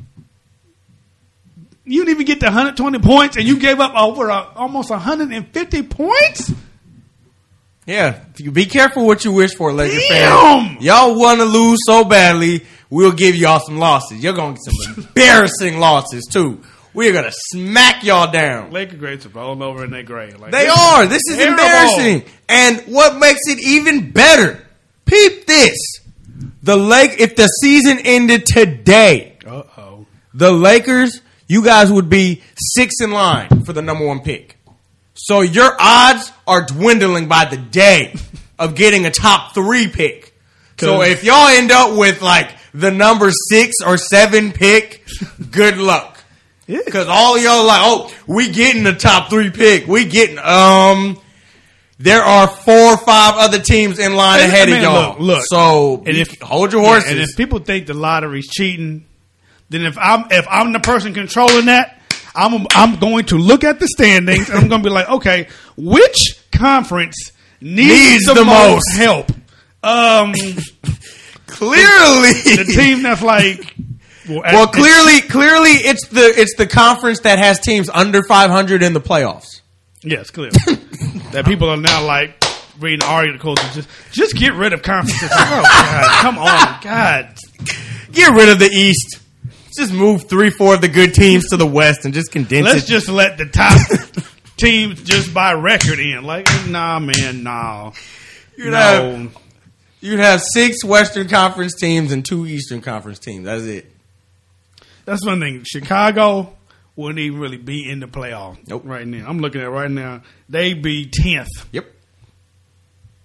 you didn't even get the one hundred twenty points, and you gave up over uh, almost one hundred fifty points? Yeah, you be careful what you wish for, Lakers Damn! fans. Y'all want to lose so badly, we'll give y'all some losses. You're going to get some embarrassing losses, too. We're going to smack y'all down. Laker greats are rolling over in their grave. Like, They this are. This is terrible. embarrassing. And what makes it even better, peep this. The Lake, if the season ended today, Uh-oh. the Lakers, you guys would be six in line for the number one pick. So your odds are dwindling by the day of getting a top three pick. So if y'all end up with like the number six or seven pick, good luck. Because all y'all are like, oh, we getting the top three pick. We getting, um, there are four or five other teams in line Hey, ahead man, of y'all. look, look. So And if- hold your Yeah, horses. and if people think the lottery's cheating, then if I'm if I'm the person controlling that, I'm I'm going to look at the standings and I'm going to be like, okay, which conference needs, Needs the, the most, most. help? Um, Clearly, the team that's like, well, well, at- clearly, clearly, it's the it's the conference that has teams under five hundred in the playoffs. yes, clear that people are now like reading articles and just just get rid of conferences. Oh God, come on, God. Get rid of the East. Just move three, four of the good teams to the West and just condense Let's it. just let the top teams just by record in. Like, nah, man, nah. You'd no. have you'd have six Western Conference teams and two Eastern Conference teams. That's it. That's one thing. Chicago wouldn't even really be in the playoff. Nope. Right now. I'm looking at it right now. They be tenth. Yep.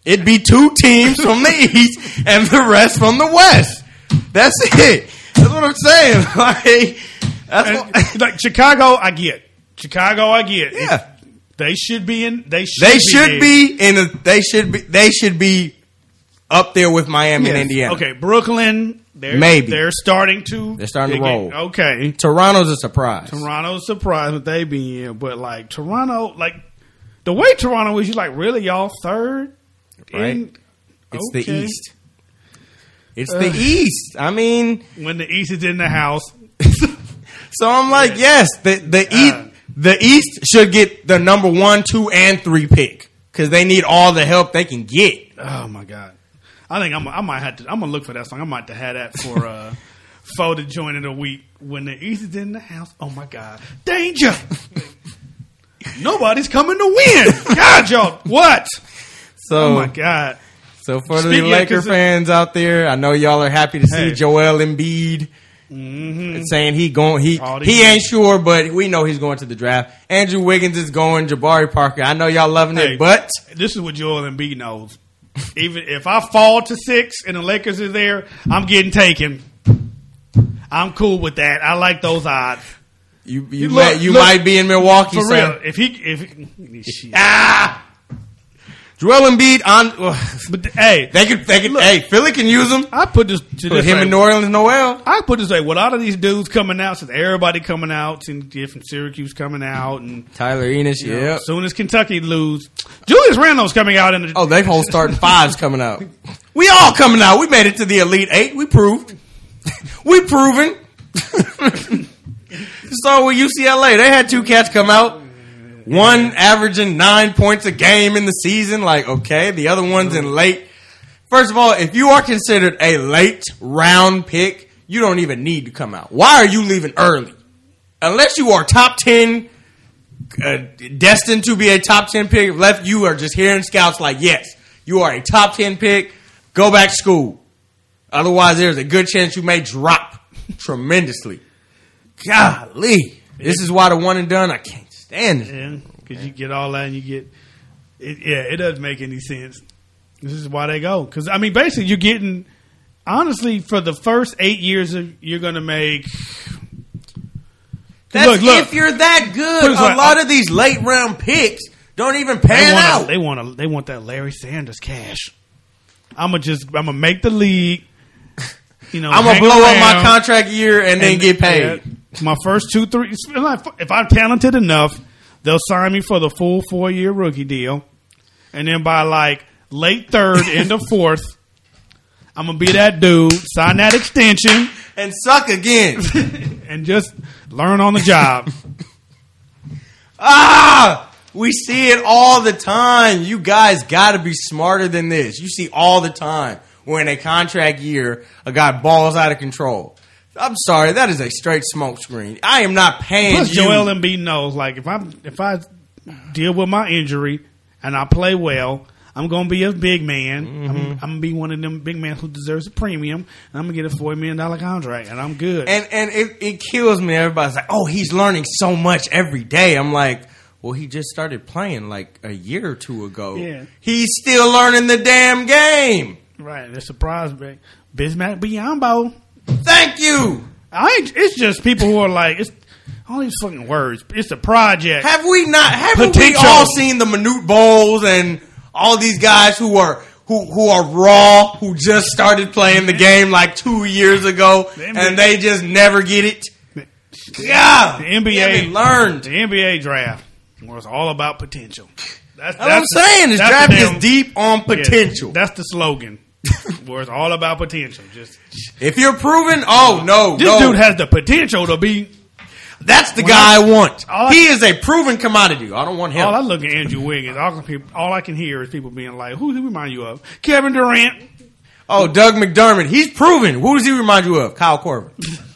It'd be two teams from the East and the rest from the West. That's it. That's what I'm saying. Like, that's And, what, like Chicago, I get. Chicago, I get. Yeah. If they should be in. They should. they be should there. be in. A, they should be. They should be up there with Miami Yes. and Indiana. Okay, Brooklyn. They're, Maybe. they're starting to. They're starting to they roll. get- Okay, Toronto's a surprise. Toronto's surprised what they be in, but like Toronto, like the way Toronto is, you like really y'all third, Right. in- It's the okay. East. It's the East. I mean, When the East is in the house, so I'm like, Yeah. yes, the the Uh. East, the East should get the number one, two, and three pick because they need all the help they can get. oh my god, I think I'm, I might have to. I'm gonna look for that song. I might have to have that for uh, for the joint of the week. When the East is in the house, oh my god, danger! Nobody's coming to win. God, y'all, what? So, Oh my god. so for the Speaking- yeah, Laker 'cause it- fans out there, I know y'all are happy to see Hey. Joel Embiid Mm-hmm. saying he going. He All these he years. ain't sure, but we know he's going to the draft. Andrew Wiggins is going. Jabari Parker. I know y'all loving Hey. it, but This is what Joel Embiid knows. Even if I fall to six and the Lakers are there, I'm getting taken. I'm cool with that. I like those odds. you you Look, might, you look, might be in Milwaukee, For son. real. If he if he, shit. Ah, Joel Embiid on. But hey, They could. They could. Look. Hey, Philly can use him. I put this to Put this him way. in New Orleans, Noel. I put this way. With all of these dudes coming out, since everybody coming out, and different Syracuse coming out, and Tyler Enos, you know, yeah. as soon as Kentucky lose, Julius Randle's coming out in the. Oh, they whole starting fives coming out. We all coming out. We made it to the Elite Eight. We proved. We proven. So with U C L A, they had two cats come out. One averaging nine points a game in the season. Like, okay. The other one's in late. First of all, if you are considered a late round pick, you don't even need to come out. Why are you leaving early? Unless you are top ten, uh, destined to be a top ten pick, left, you are just hearing scouts like, yes, you are a top ten pick, go back to school. Otherwise, there's a good chance you may drop tremendously. Golly. This is why the one and done, I can't stand it. Yeah, because you get all that and you get, it, yeah, it doesn't make any sense. This is why they go. Because, I mean, basically, you're getting, honestly, for the first eight years, of, you're going to make. That's Look, look. if you're that good. Put it this A way, lot of these late round picks don't even They pan want, out. they want to. They want that Larry Sanders cash. I'm gonna just. I'm gonna make the league. You know, I'm gonna hang blow up my around contract year and, then and- get paid. yeah, my first two, three. If I'm talented enough, they'll sign me for the full four year rookie deal, and then by like late third, into fourth, I'm gonna be that dude. Sign that extension And suck again. and just learn on the job. Ah! We see it all the time. You guys got to be smarter than this. You see all the time where in a contract year, a guy balls out of control. I'm sorry, that is a straight smoke screen. I am not paying Plus, you. Joel Embiid knows, like, if I if I deal with my injury and I play well, I'm gonna be a big man. Mm-hmm. I'm, I'm gonna be one of them big men who deserves a premium, and I'm gonna get a forty million dollar contract, and I'm good. And and it, it kills me. Everybody's like, "Oh, he's learning so much every day." I'm like, "Well, he just started playing like a year or two ago. Yeah. He's still learning the damn game." Right, the surprise big Bismack Biyombo. Thank you. I ain't, it's just people who are like, it's all these fucking words. It's a project. Have we not? Haven't we Potential. all seen the Manute Bowles and all these guys who are who who are raw, who just started playing the game like two years ago, and they just never get it? Yeah, The N B A they haven't learned. The N B A draft was all about potential. That's, That's what I'm saying. This that's draft the damn- is deep on yeah, potential. that's the slogan. Where it's all about potential. Just If you're proven, oh no, this no. dude has the potential to be. That's the When guy I- I want. all I- He is a proven commodity. I don't want him. All I look at Andrew Wiggins. All, people, all I can hear is people being like, "Who does he remind you of?" Kevin Durant. Oh, Doug McDermott. He's proven. Who does he remind you of? Kyle Korver.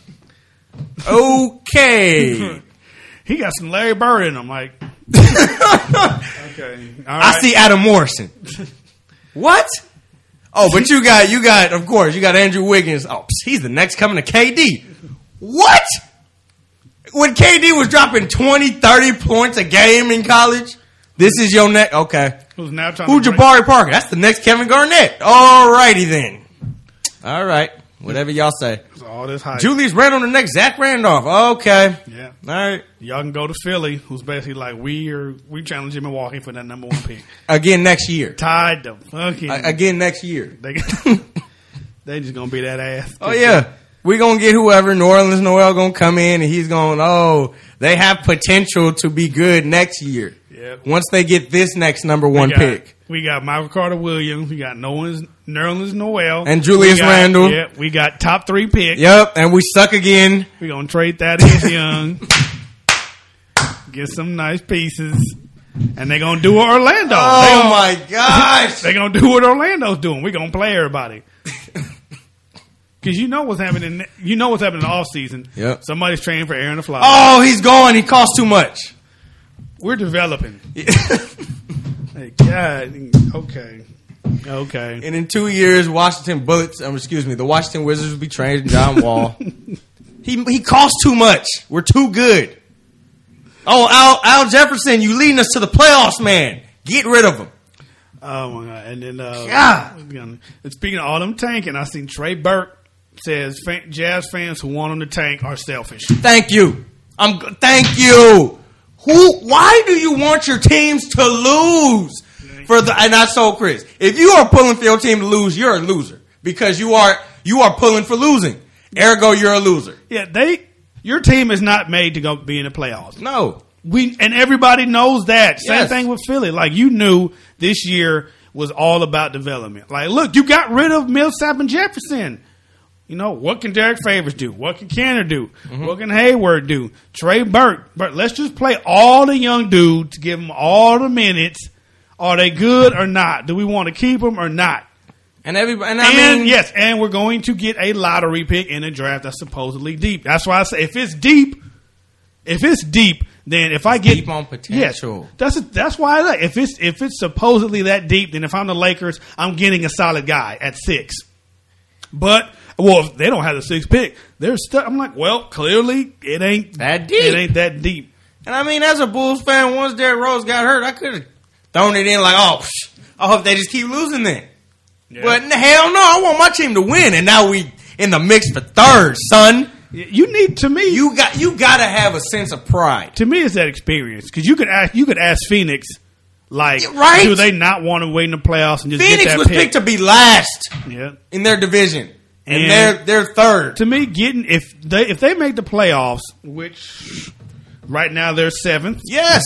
Okay. He got some Larry Bird in him. Like, okay, all I right. see Adam Morrison. What? Oh, but you got, you got, of course, you got Andrew Wiggins. Oh, psst, he's the next coming to K D. What? When K D was dropping twenty, thirty points a game in college, this is your next. Okay. Who's now trying Who to break- Jabari Parker? That's the next Kevin Garnett. All righty then. All right. Whatever y'all say. All this hype. Julius Randle, the next Zach Randolph. Okay. Yeah. All right. Y'all can go to Philly, who's basically like, we are we challenging Milwaukee for that number one pick. Again next year. Tied the fucking. A- Again next year. They, they just going to be that ass. Oh, yeah. We're going to get whoever. New Orleans Noel going to come in, and he's going, oh, they have potential to be good next year. Yep. Once they get this next number one we got, pick. We got Michael Carter Williams. We got Nolan's, Nerlens Noel. And Julius we got, Randle. Yep. We got top three picks. Yep. And we suck again. We're going to trade Thaddeus Young. Get some nice pieces. And they're going to do what Orlando. Oh, gonna, my gosh. They're going to do what Orlando's doing. We're going to play everybody. Because you know what's happening. You know what's happening in the offseason. Yep. Somebody's training for Aaron the Fly. Oh, he's gone. He costs too much. We're developing. Hey, God. Okay. Okay. And in two years, Washington Bullets, um, excuse me, the Washington Wizards will be training John Wall. he he costs too much. We're too good. Oh, Al, Al Jefferson, you leading us to the playoffs, man. Get rid of him. Oh, my God. And then, uh, God. and speaking of all them tanking, I seen Trey Burke says fan, Jazz fans who want him to tank are selfish. Thank you. I'm. g- Thank you. Who? Why do you want your teams to lose? For the and I told Chris, if you are pulling for your team to lose, you're a loser because you are you are pulling for losing. Ergo, you're a loser. Yeah, they. Your team is not made to go be in the playoffs. No. We and everybody knows that. Same Yes. thing with Philly. Like you knew this year was all about development. Like, look, you got rid of Millsap and Jefferson. You know, what can Derek Favors do? What can Canner do? Mm-hmm. What can Hayward do? Trey Burke. But let's just play all the young dudes, give them all the minutes. Are they good or not? Do we want to keep them or not? And everybody. And I And mean, yes, and we're going to get a lottery pick in a draft that's supposedly deep. That's why I say if it's deep, if it's deep, then if I get deep on potential. yes, that's that's why I like if it's if it's supposedly that deep, then if I'm the Lakers, I'm getting a solid guy at six. But well, if they don't have the sixth pick, they're stuck. I'm like, well, clearly it ain't That deep. It ain't that deep. And I mean, as a Bulls fan, once Derrick Rose got hurt, I could have thrown it in like, oh, psh, I hope they just keep losing then. Yeah. But hell no, I want my team to win, and now we in the mix for third, son. You need to me. You got you got to have a sense of pride. To me, it's that experience because you could ask you could ask Phoenix, like, Yeah, right? do they not want to wait in the playoffs and just Phoenix get that was pick? picked to be last Yeah. in their division, and, And- they're they're third. To me, getting if they if they make the playoffs, which right now they're seventh, Yes,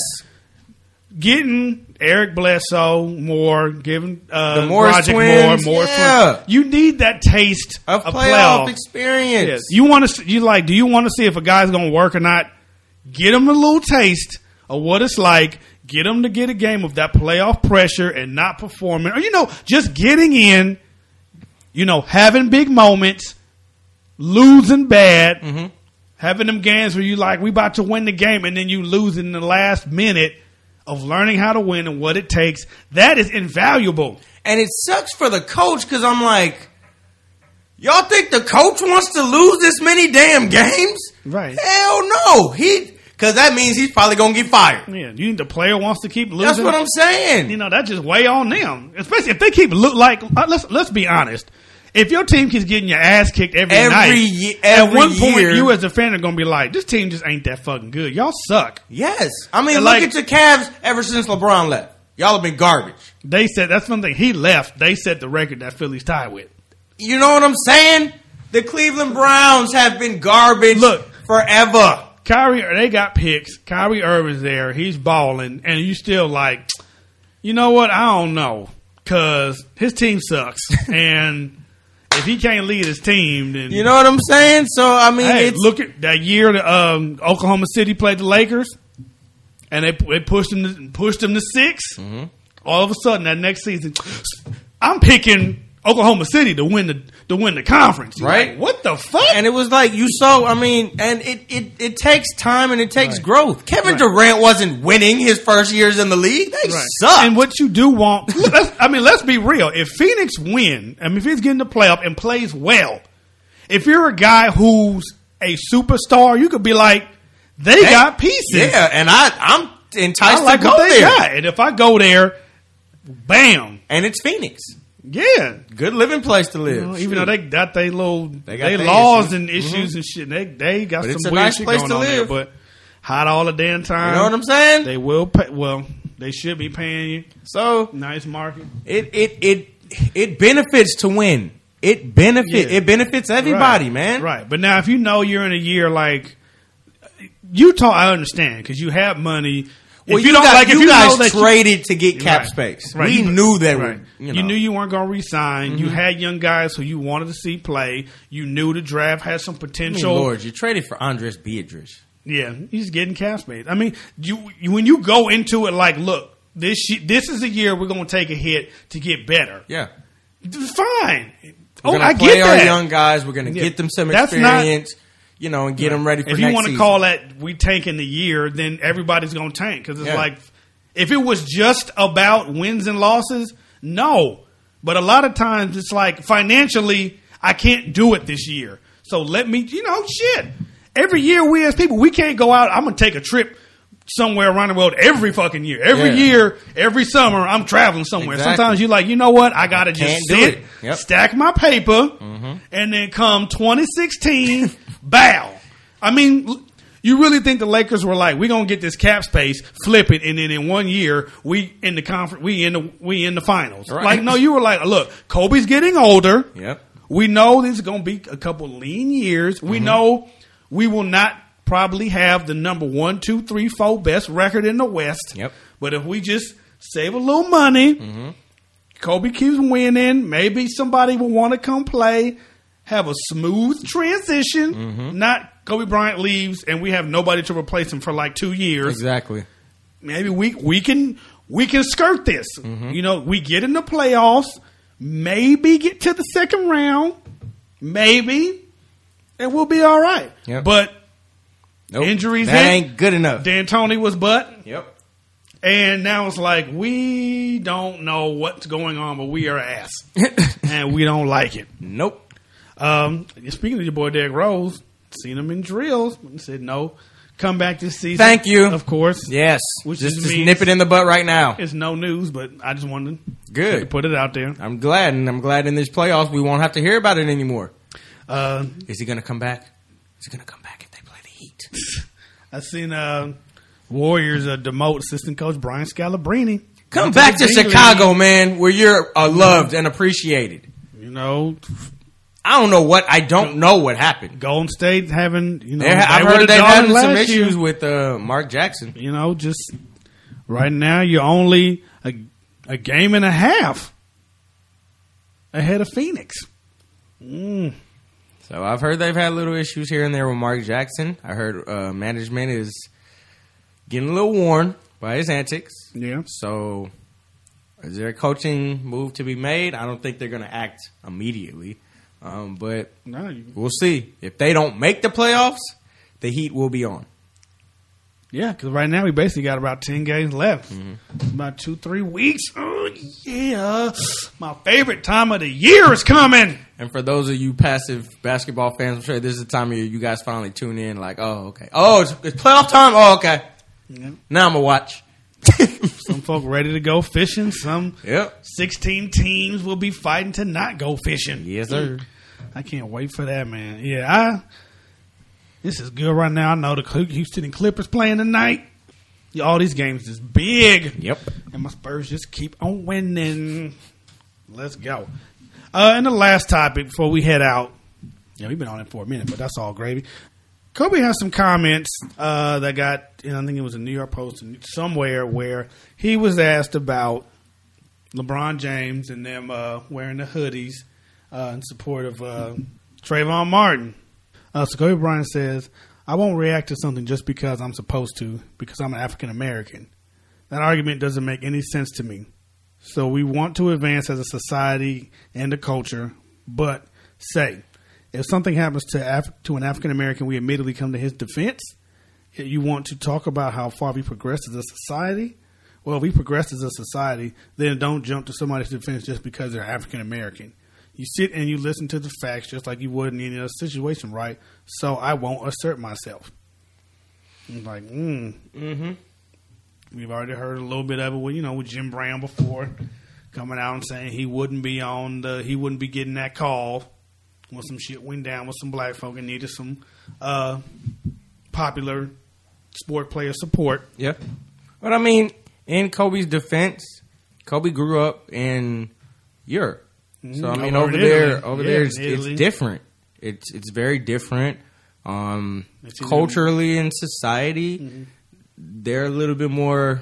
getting Eric Bledsoe more, giving uh, The Morris Dragic twins, more, Morris yeah. twins. You need that taste of of playoff playoff. experience. Yes. You want to you like? Do you want to see if a guy's going to work or not? Get him a little taste of what it's like. Get him to get a game of that playoff pressure and not performing, or you know, just getting in. You know, having big moments, losing bad, Mm-hmm. having them games where you like we about to win the game and then you lose in the last minute of learning how to win and what it takes. That is invaluable. And it sucks for the coach because I'm like, y'all think the coach wants to lose this many damn games? Right. Hell no. He because that means he's probably gonna get fired. Yeah, you think the player wants to keep losing? That's what I'm saying. You know, that just weigh on them. Especially if they keep look like uh, let's let's be honest. If your team keeps getting your ass kicked every, Every night, ye- at every one point year. you as a fan are going to be like, this team just ain't that fucking good. Y'all suck. Yes. I mean, And look like- at the Cavs ever since LeBron left. Y'all have been garbage. They said that's one thing. He left. They set the record that Philly's tied with. You know what I'm saying? The Cleveland Browns have been garbage Look. forever. Kyrie, they got picks. Kyrie Irving's there. He's balling, and you still like, you know what? I don't know, because his team sucks, and if he can't lead his team, then You know what I'm saying? So, I mean, hey, it's look at that year. that, Um, Oklahoma City played the Lakers, and they they pushed them to, pushed them to six. Mm-hmm. All of a sudden, that next season, I'm picking Oklahoma City to win the to win the conference. You're Right. like, what the fuck? and it was like you saw. I mean, and it it, it takes time and it takes Right. growth. Kevin Right. Durant wasn't winning his first years in the league. They Right. suck. And what you do want, let's, I mean, let's be real. If Phoenix win, I mean, if he's getting the playoff and plays well, if you're a guy who's a superstar, you could be like, they Hey, got pieces. Yeah, and I I'm enticed I like to go what they there. got. And if I go there, bam, and it's Phoenix. Yeah, good living place to live. You know, even though they got they little they, they they laws issues. and issues mm-hmm. and shit. They they got but some it's a weird nice shit place going to on live. there, but hot all the damn time. You know what I'm saying? They will pay. Well, they should be paying you. So nice market. It it it it benefits to win. It benefit. Yeah. It benefits everybody, right. man. Right. But now, if you know you're in a year like Utah, I understand because you have money. Well, if you, you don't got, like, if you you guys know that traded you, to get cap right, space. Right. We you, knew that. Right. We, you, you know. knew you weren't going to resign. Mm-hmm. You had young guys who you wanted to see play. You knew the draft had some potential. I mean, Lord, you traded for Andres Beatrice. Yeah, he's getting cap space. I mean, you, you when you go into it like, look, this this is a year we're going to take a hit to get better. Yeah, fine. We're oh, gonna I play get our that. young guys. We're going to Yeah. get them some That's experience. Not, you know, and get them ready for if next you want to season. call that we tanking the year, then everybody's going to tank because it's Yeah. like if it was just about wins and losses, no. But a lot of times it's like financially, I can't do it this year. So let me, you know, shit. Every year we as people, we can't go out. I'm going to take a trip somewhere around the world every fucking year. Every Yeah. year, every summer, I'm traveling somewhere. Exactly. Sometimes you're like, you know what? I got to just Can't do sit, it. Yep. stack my paper, Mm-hmm. and then come twenty sixteen, bow. I mean, you really think the Lakers were like, we're gonna get this cap space, flip it, and then in one year we in the conference, we in the we in the finals. Right. Like, no, you were like, look, Kobe's getting older. Yep. We know there's gonna be a couple lean years. We Mm-hmm. know we will not probably have the number one, two, three, four best record in the West. Yep. But if we just save a little money, Mm-hmm. Kobe keeps winning. Maybe somebody will want to come play. Have a smooth transition. Mm-hmm. Not Kobe Bryant leaves and we have nobody to replace him for like two years. Exactly. Maybe we we can we can skirt this. Mm-hmm. You know, we get in the playoffs. Maybe get to the second round. Maybe, and we'll be all right. Yep. But Nope. injuries that hit. ain't good enough. D'Antoni was butt. Yep. And now it's like, we don't know what's going on, but we are ass. And we don't like it. Nope. Um, speaking of your boy Derrick Rose, seen him in drills. Said no. Come back this season. Thank you. Of course. Yes. Which just, just just means- nip it in the butt right now. It's no news, but I just wanted to Good. put it out there. I'm glad, and I'm glad in this playoffs we won't have to hear about it anymore. Uh, Is he going to come back? Is he going to come back if they play the Heat? I've seen uh, Warriors uh, demote assistant coach Brian Scalabrine. Come Went back the to D Chicago, League. man, where you're uh, loved and appreciated. You know, I don't know what I don't know what happened. Golden State having, you know, They're- they I've were heard the they've dog had some last issues year. with uh, Mark Jackson. You know, just right now you're only a, a game and a half ahead of Phoenix. Mm. So I've heard they've had little issues here and there with Mark Jackson. I heard uh, management is getting a little worn by his antics. Yeah. So is there a coaching move to be made? I don't think they're going to act immediately. Um, but No, you, we'll see. If they don't make the playoffs, the Heat will be on. yeah, because right now we basically got about ten games left. Mm-hmm. About two, three weeks. Oh, yeah. My favorite time of the year is coming. And for those of you passive basketball fans, I'm sure this is the time of year you guys finally tune in like, oh, okay. Oh, it's, it's playoff time? Oh, okay. Yeah. Now I'm going to watch. Some folk ready to go fishing. Some Yep. sixteen teams will be fighting to not go fishing. Yes, sir. I can't wait for that, man. Yeah, I. This is good right now. I know the Houston and Clippers playing tonight. Yeah, all these games is big. Yep. And my Spurs just keep on winning. Let's go. Uh, and the last topic before we head out. Yeah, we've been on it for a minute, but that's all gravy. Kobe has some comments uh, that got, and I think it was a New York Post somewhere, where he was asked about LeBron James and them uh, wearing the hoodies uh, in support of uh, Trayvon Martin. Uh, so Kobe Bryant says, I won't react to something just because I'm supposed to, because I'm an African American. That argument doesn't make any sense to me. So we want to advance as a society and a culture, but say, if something happens to Af- to an African American, we immediately come to his defense. If you want to talk about how far we progressed as a society? Well, if we progressed as a society, then don't jump to somebody's defense just because they're African American. You sit and you listen to the facts just like you would in any other situation, right? So I won't assert myself. I'm like, mm. Mm-hmm. we've already heard a little bit of it with, you know, with Jim Brown before coming out and saying he wouldn't be on the, he wouldn't be getting that call when some shit went down with some black folk and needed some uh, popular sport player support. Yeah. But I mean, in Kobe's defense, Kobe grew up in Europe. So I mean, over, over there, over yeah, there, it's, it's different. It's it's very different. Um, culturally and society, mm-hmm. they're a little bit more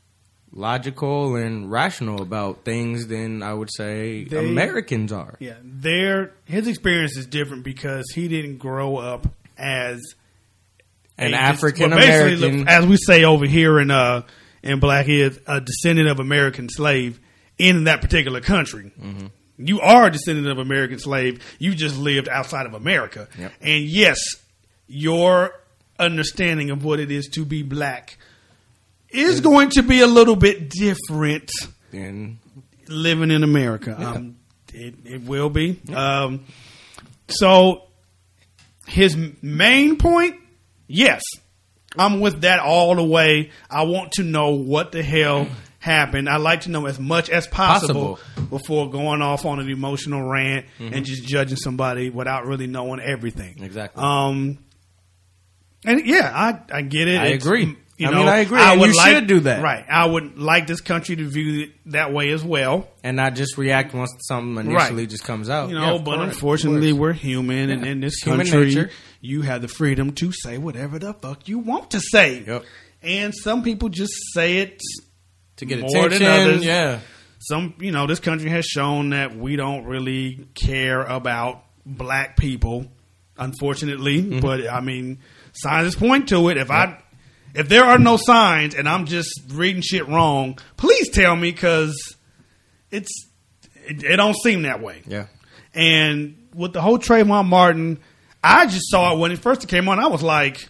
logical and rational about things than I would say they, Americans are. Yeah, their his experience is different because he didn't grow up as an African American, well, as we say over here in uh in Black, he is a descendant of American slave in that particular country. Mm-hmm. You are a descendant of American slave. You just lived outside of America, yep. And yes, your understanding of what it is to be black is going to be a little bit different than living in America. Yeah. Um, it, it will be. Yeah. Um, so his main point, yes, I'm with that all the way. I want to know what the hell happened. I like to know as much as possible, possible. before going off on an emotional rant mm-hmm. and just judging somebody without really knowing everything. Exactly. Um, and yeah, I, I get it. I it's, agree. You I know, mean, I agree. I and would you like, should do that. Right. I would like this country to view it that way as well. And not just react once something initially right. just comes out. You know, yeah, but course, unfortunately, we're human. Yeah. And in this country, nature. you have the freedom to say whatever the fuck you want to say. Yep. And some people just say it to get more attention. Than others. Yeah. Some, you know, this country has shown that we don't really care about black people, unfortunately. Mm-hmm. But, I mean, signs point to it. If yeah. I... If there are no signs and I'm just reading shit wrong, please tell me because it's it, it don't seem that way. Yeah. And with the whole Trayvon Martin, I just saw it when it first came on. I was like,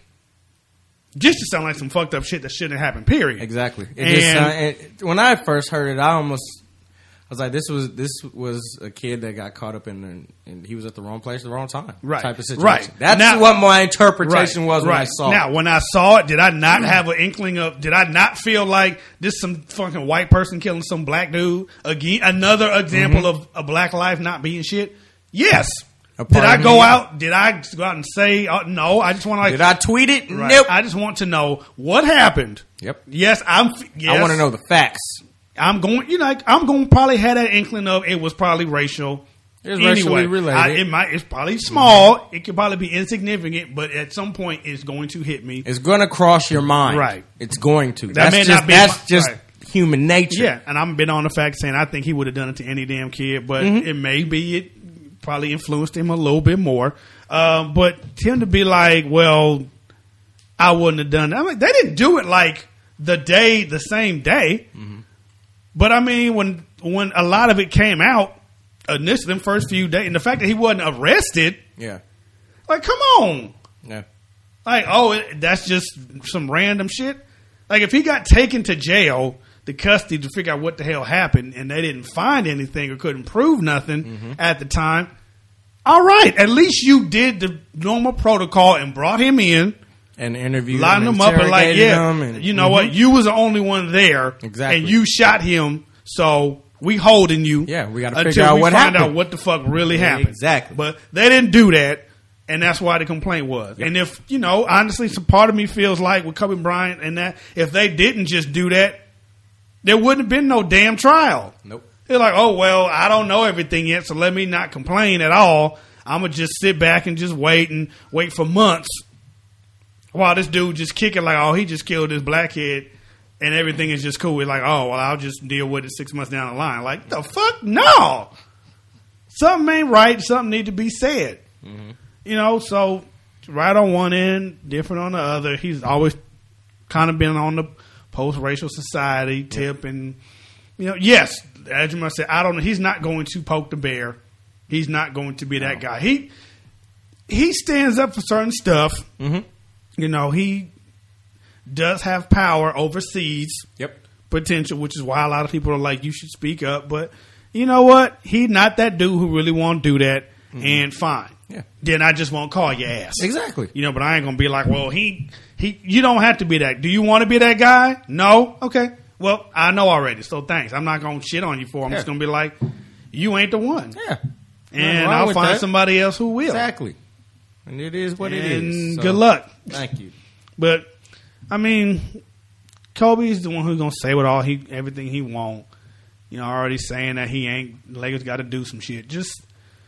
just to sound like some fucked up shit that shouldn't have happened. Period. Exactly. It and, just, uh, it, when I first heard it, I almost I was like, this was this was a kid that got caught up in, and he was at the wrong place at the wrong time. Right. Type of situation. Right. That's now, what my interpretation right, was when right. I saw now, it. Now, when I saw it, did I not have an inkling of? Did I not feel like this some fucking white person killing some black dude again? Another example mm-hmm. of a black life not being shit. Yes. Did I go out? Did I go out and say uh, no? I just want to like. Did I tweet it? Right. Nope. I just want to know what happened. Yep. Yes, I'm. Yes, I want to know the facts. I'm going. You know, I'm going to probably have that inkling of it was probably racial. It was anyway, racially related. I, it might. It's probably small. Mm-hmm. It could probably be insignificant, but at some point, it's going to hit me. It's going to cross your mind. Right. It's going to. That that's may just, not be. That's my, just right. human nature. Yeah, and I'm been on the fact saying I think he would have done it to any damn kid, but mm-hmm. it may be it probably influenced him a little bit more. Um, but him to be like, well, I wouldn't have done that. I mean, they didn't do it like the day, the same day. Mm-hmm. But I mean, when when a lot of it came out, initially, them first few days, and the fact that he wasn't arrested, yeah, like, come on, yeah, like, oh, it, that's just some random shit. Like, if he got taken to jail, the custody to figure out what the hell happened, and they didn't find anything or couldn't prove nothing mm-hmm. at the time, all right, at least you did the normal protocol and brought him in. And interviewed line him, them up and like, yeah, and, you know mm-hmm. what? You was the only one there, exactly, and you shot him. So we holding you. Yeah, we got to figure out what happened. Find out what the fuck really happened. Exactly. But they didn't do that, and that's why the complaint was. Yep. And if you know, honestly, some part of me feels like with Kobe Bryant and that, if they didn't just do that, there wouldn't have been no damn trial. Nope. They're like, oh well, I don't know everything yet, so let me not complain at all. I'm gonna just sit back and just wait and wait for months. While this dude just kicking like, oh, he just killed this black kid and everything is just cool. We're like, oh, well, I'll just deal with it six months down the line. Like, the fuck? No. Something ain't right. Something need to be said. Mm-hmm. You know, so right on one end, different on the other. He's always kind of been on the post-racial society tip. And, you know, yes, as you must say, I don't know. He's not going to poke the bear. He's not going to be that no. guy. He, he stands up for certain stuff. Mm-hmm. You know, he does have power overseas. Yep. Potential, which is why a lot of people are like, you should speak up. But you know what? He's not that dude who really want to do that. Mm-hmm. And fine. Yeah. then I just won't call your ass. Exactly. You know, but I ain't gonna be like, well, he he. You don't have to be that. Do you want to be that guy? No. Okay. Well, I know already. So thanks. I'm not gonna shit on you for. It. I'm Yeah. just gonna be like, you ain't the one. Yeah. And I'll find that. somebody else who will. Exactly. And it is what and it is. So, good luck. Thank you. But I mean, Kobe's the one who's gonna say what all he everything he want. You know, already saying that he ain't. Lakers got to do some shit. Just.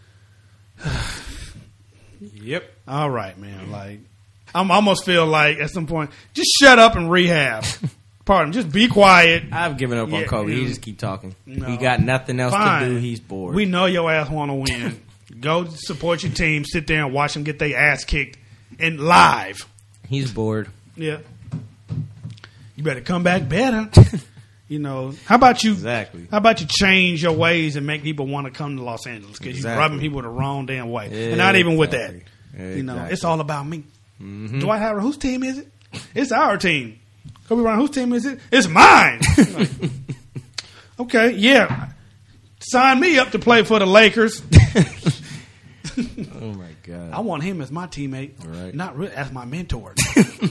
Yep. All right, man. Like, I'm I almost feel like at some point, just shut up and rehab. Pardon, just be quiet. I've given up Yeah, on Kobe. yeah. He just keep talking. No. He got nothing else Fine. to do. He's bored. We know your ass want to win. Go support your team. Sit there and watch them get their ass kicked and live. He's bored. Yeah. You better come back better. You know, how about you? Exactly. How about you change your ways and make people want to come to Los Angeles because Exactly. you're rubbing people the wrong damn way, Yeah, and not even with that. exactly. You know, Exactly. it's all about me. Mm-hmm. Dwight Howard, whose team is it? It's our team. Kobe Bryant, whose team is it? It's mine. Like, okay, yeah. Sign me up to play for the Lakers. Oh my god. I want him as my teammate, Right. not really as my mentor. Shit.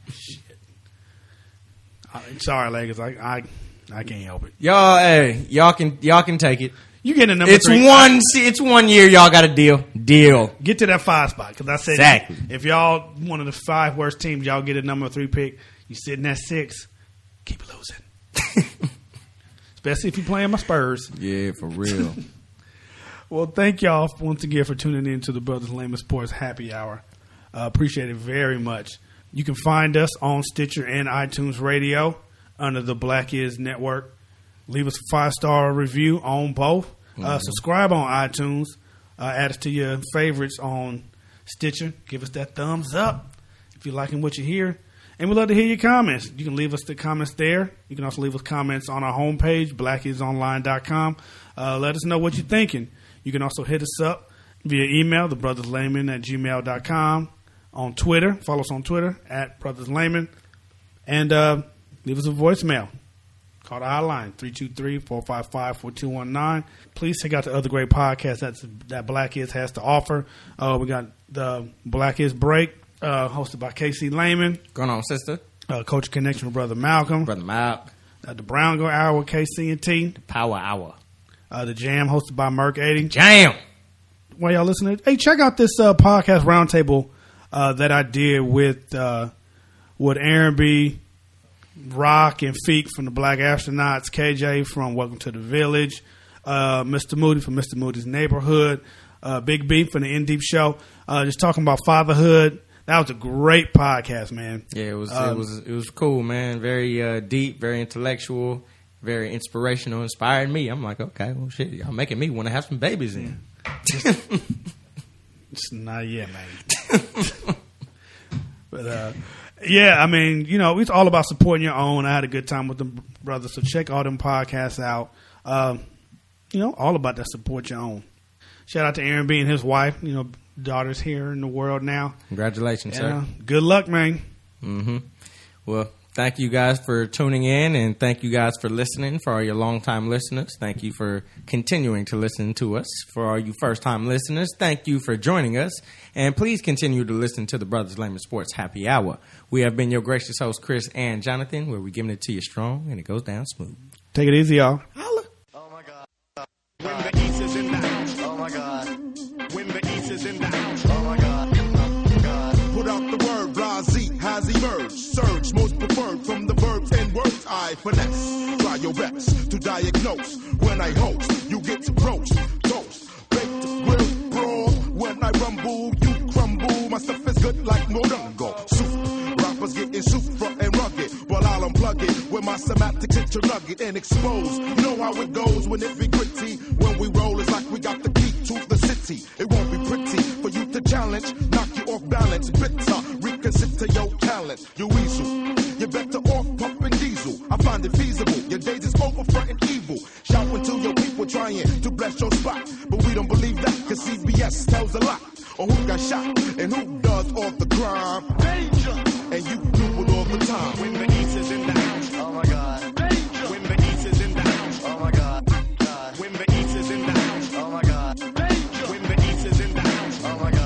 I, sorry, Lakers. I, I I can't help it. Y'all, hey, y'all can y'all can take it. You get a number It's three. one. See, it's one year. Y'all got a deal. Deal. Get to that five spot because I said Exactly. if y'all one of the five worst teams, y'all get a number three pick. You sitting at six, keep losing. Especially if you playing my Spurs. Yeah, for real. Well, thank y'all once again for tuning in to the Brothers Lehman Sports Happy Hour. Uh, appreciate it very much. You can find us on Stitcher and iTunes Radio under the Black Is Network. Leave us a five-star review on both. Uh, Mm-hmm. subscribe on iTunes. Uh, add us to your favorites on Stitcher. Give us that thumbs up if you're liking what you hear. And we'd love to hear your comments. You can leave us the comments there. You can also leave us comments on our homepage, black is online dot com. Uh, let us know what you're thinking. You can also hit us up via email, thebrotherslayman at gmail dot com. On Twitter, follow us on Twitter, at brotherslayman. And uh, leave us a voicemail. Call the hotline, three two three, four five five, four two one nine. Please check out the other great podcasts that's, that Black Is has to offer. Uh, we got the Black Is Break, uh, hosted by K C Lehman. Going on, sister. Uh, Coach Connection with Brother Malcolm. Brother Mount. Uh, the Brown Go Hour with K C and T. Power Hour. Uh, the Jam hosted by Merc eighty. Jam. While y'all listening, hey, check out this uh, podcast roundtable uh, that I did with uh, with Aaron B., Rock, and Feek from the Black Astronauts, K J from Welcome to the Village, uh, Mister Moody from Mister Moody's Neighborhood, uh, Big B from the In Deep Show, uh, just talking about fatherhood. That was a great podcast, man. Yeah, it was. Um, it was. It was cool, man. Very uh, deep, very intellectual, very inspirational. Inspired me. I'm like, okay, well, shit, y'all making me want to have some babies in. It's not yet, man. But uh, yeah, I mean, you know, it's all about supporting your own. I had a good time with them brothers, so check all them podcasts out. Um, you know, all about that support your own. Shout out to Aaron B and his wife. You know, daughters here in the world now. Congratulations, Yeah, sir. good luck, man. Mm-hmm. Well, thank you guys for tuning in, and thank you guys for listening. For all your longtime listeners, thank you for continuing to listen to us. For all you first-time listeners, thank you for joining us. And please continue to listen to the Brothers Lehman Sports Happy Hour. We have been your gracious hosts, Chris and Jonathan, where we're giving it to you strong, and it goes down smooth. Take it easy, y'all. Holla. Oh my God. When the East is in the house. Oh my God. When the East is in the house. Oh my God. Oh God. Put out the word, blase has emerged. Surge, most preferred from the verbs and words I finesse. Try your best to diagnose. When I host, you get roast, toast, baked, grilled, brawl. When I rumble, you crumble. My stuff is good like Morongo. Soup, rappers getting super and rugged. While I'll unplug it with my semantics into nugget and expose. You know how it goes when it be gritty. When we roll, it's like we got the key to the city. It won't be pretty for you to challenge. Knock you off balance, bitter. Reconsider your talent. You weasel. You're better off pumping diesel. I find it feasible. Your days is over fronting evil. Shouting to your people trying to bless your spot. But we don't believe that, cause C B S tells a lot. Or who got shot and who does all the crime. Danger! And you do it all the time. When the East is in the house. Oh my God. Danger! When the East is in the house. Oh my God. God. When the East is in the house. Oh my God. Danger! When the East is in the house. Oh my God.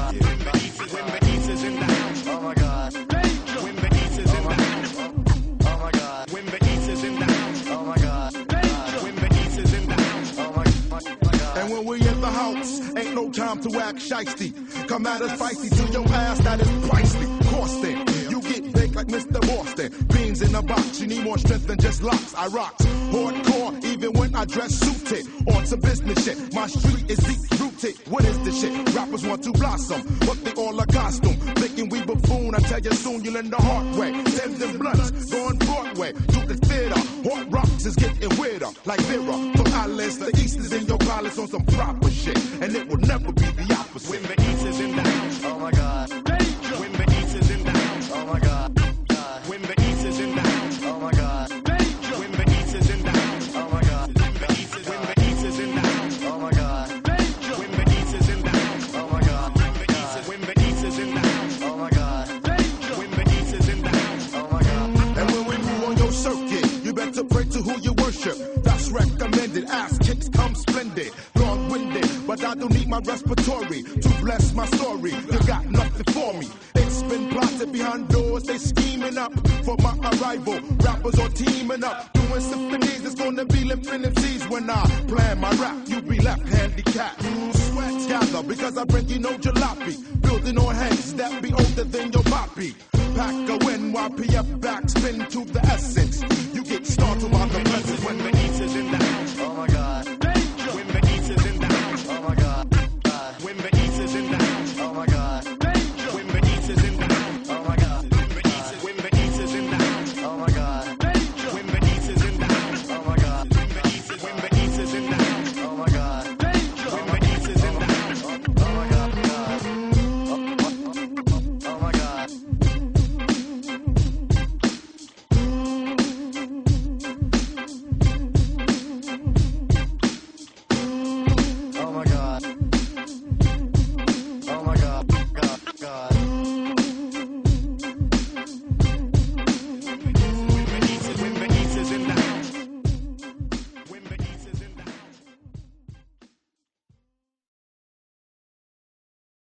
to act shiesty. Come at us feisty to your ass, that is pricey. Costing, you get baked like Mister Boston. Beans in a box, you need more strength than just locks. I rocks hardcore, even when I dress suited. On some business shit, my street is deep rooted. What is the shit? Rappers want to blossom, but they all a costume. Thinking we buffoon, I tell you soon you'll learn the hard way. Send them blunts, going Broadway to the theater. Hard rocks is getting weirder, like Vera. From Alice, the East is in your palace on some proper shit, and it will never be the opposite. When the East is in the house, oh my God. Danger. When the East is in the house, oh my God. God. When the East is in the house, oh my God. Danger. When the East is in the house, oh my God. When the East is, when the East is in the house, oh my God. Danger. When the East is in the house, oh my God. When the East is, when the East is in the house, oh my God. Danger. When the East is in the house, oh my God. And when we move on your circuit, you better pray to who you worship. That's recommended. Ass kicks come splendid. Long-winded, but I don't need my respiratory to bless my story. You got nothing for me. It's been plotted behind doors. They scheming up for my arrival. Rappers are teaming up, doing symphonies. It's gonna be limping M Cs when I plan my rap. You be left handicapped. Sweat gather because I bring you no jalopy. Building on heads that be older than your poppy. Pack a N Y P F back, spin to the essence.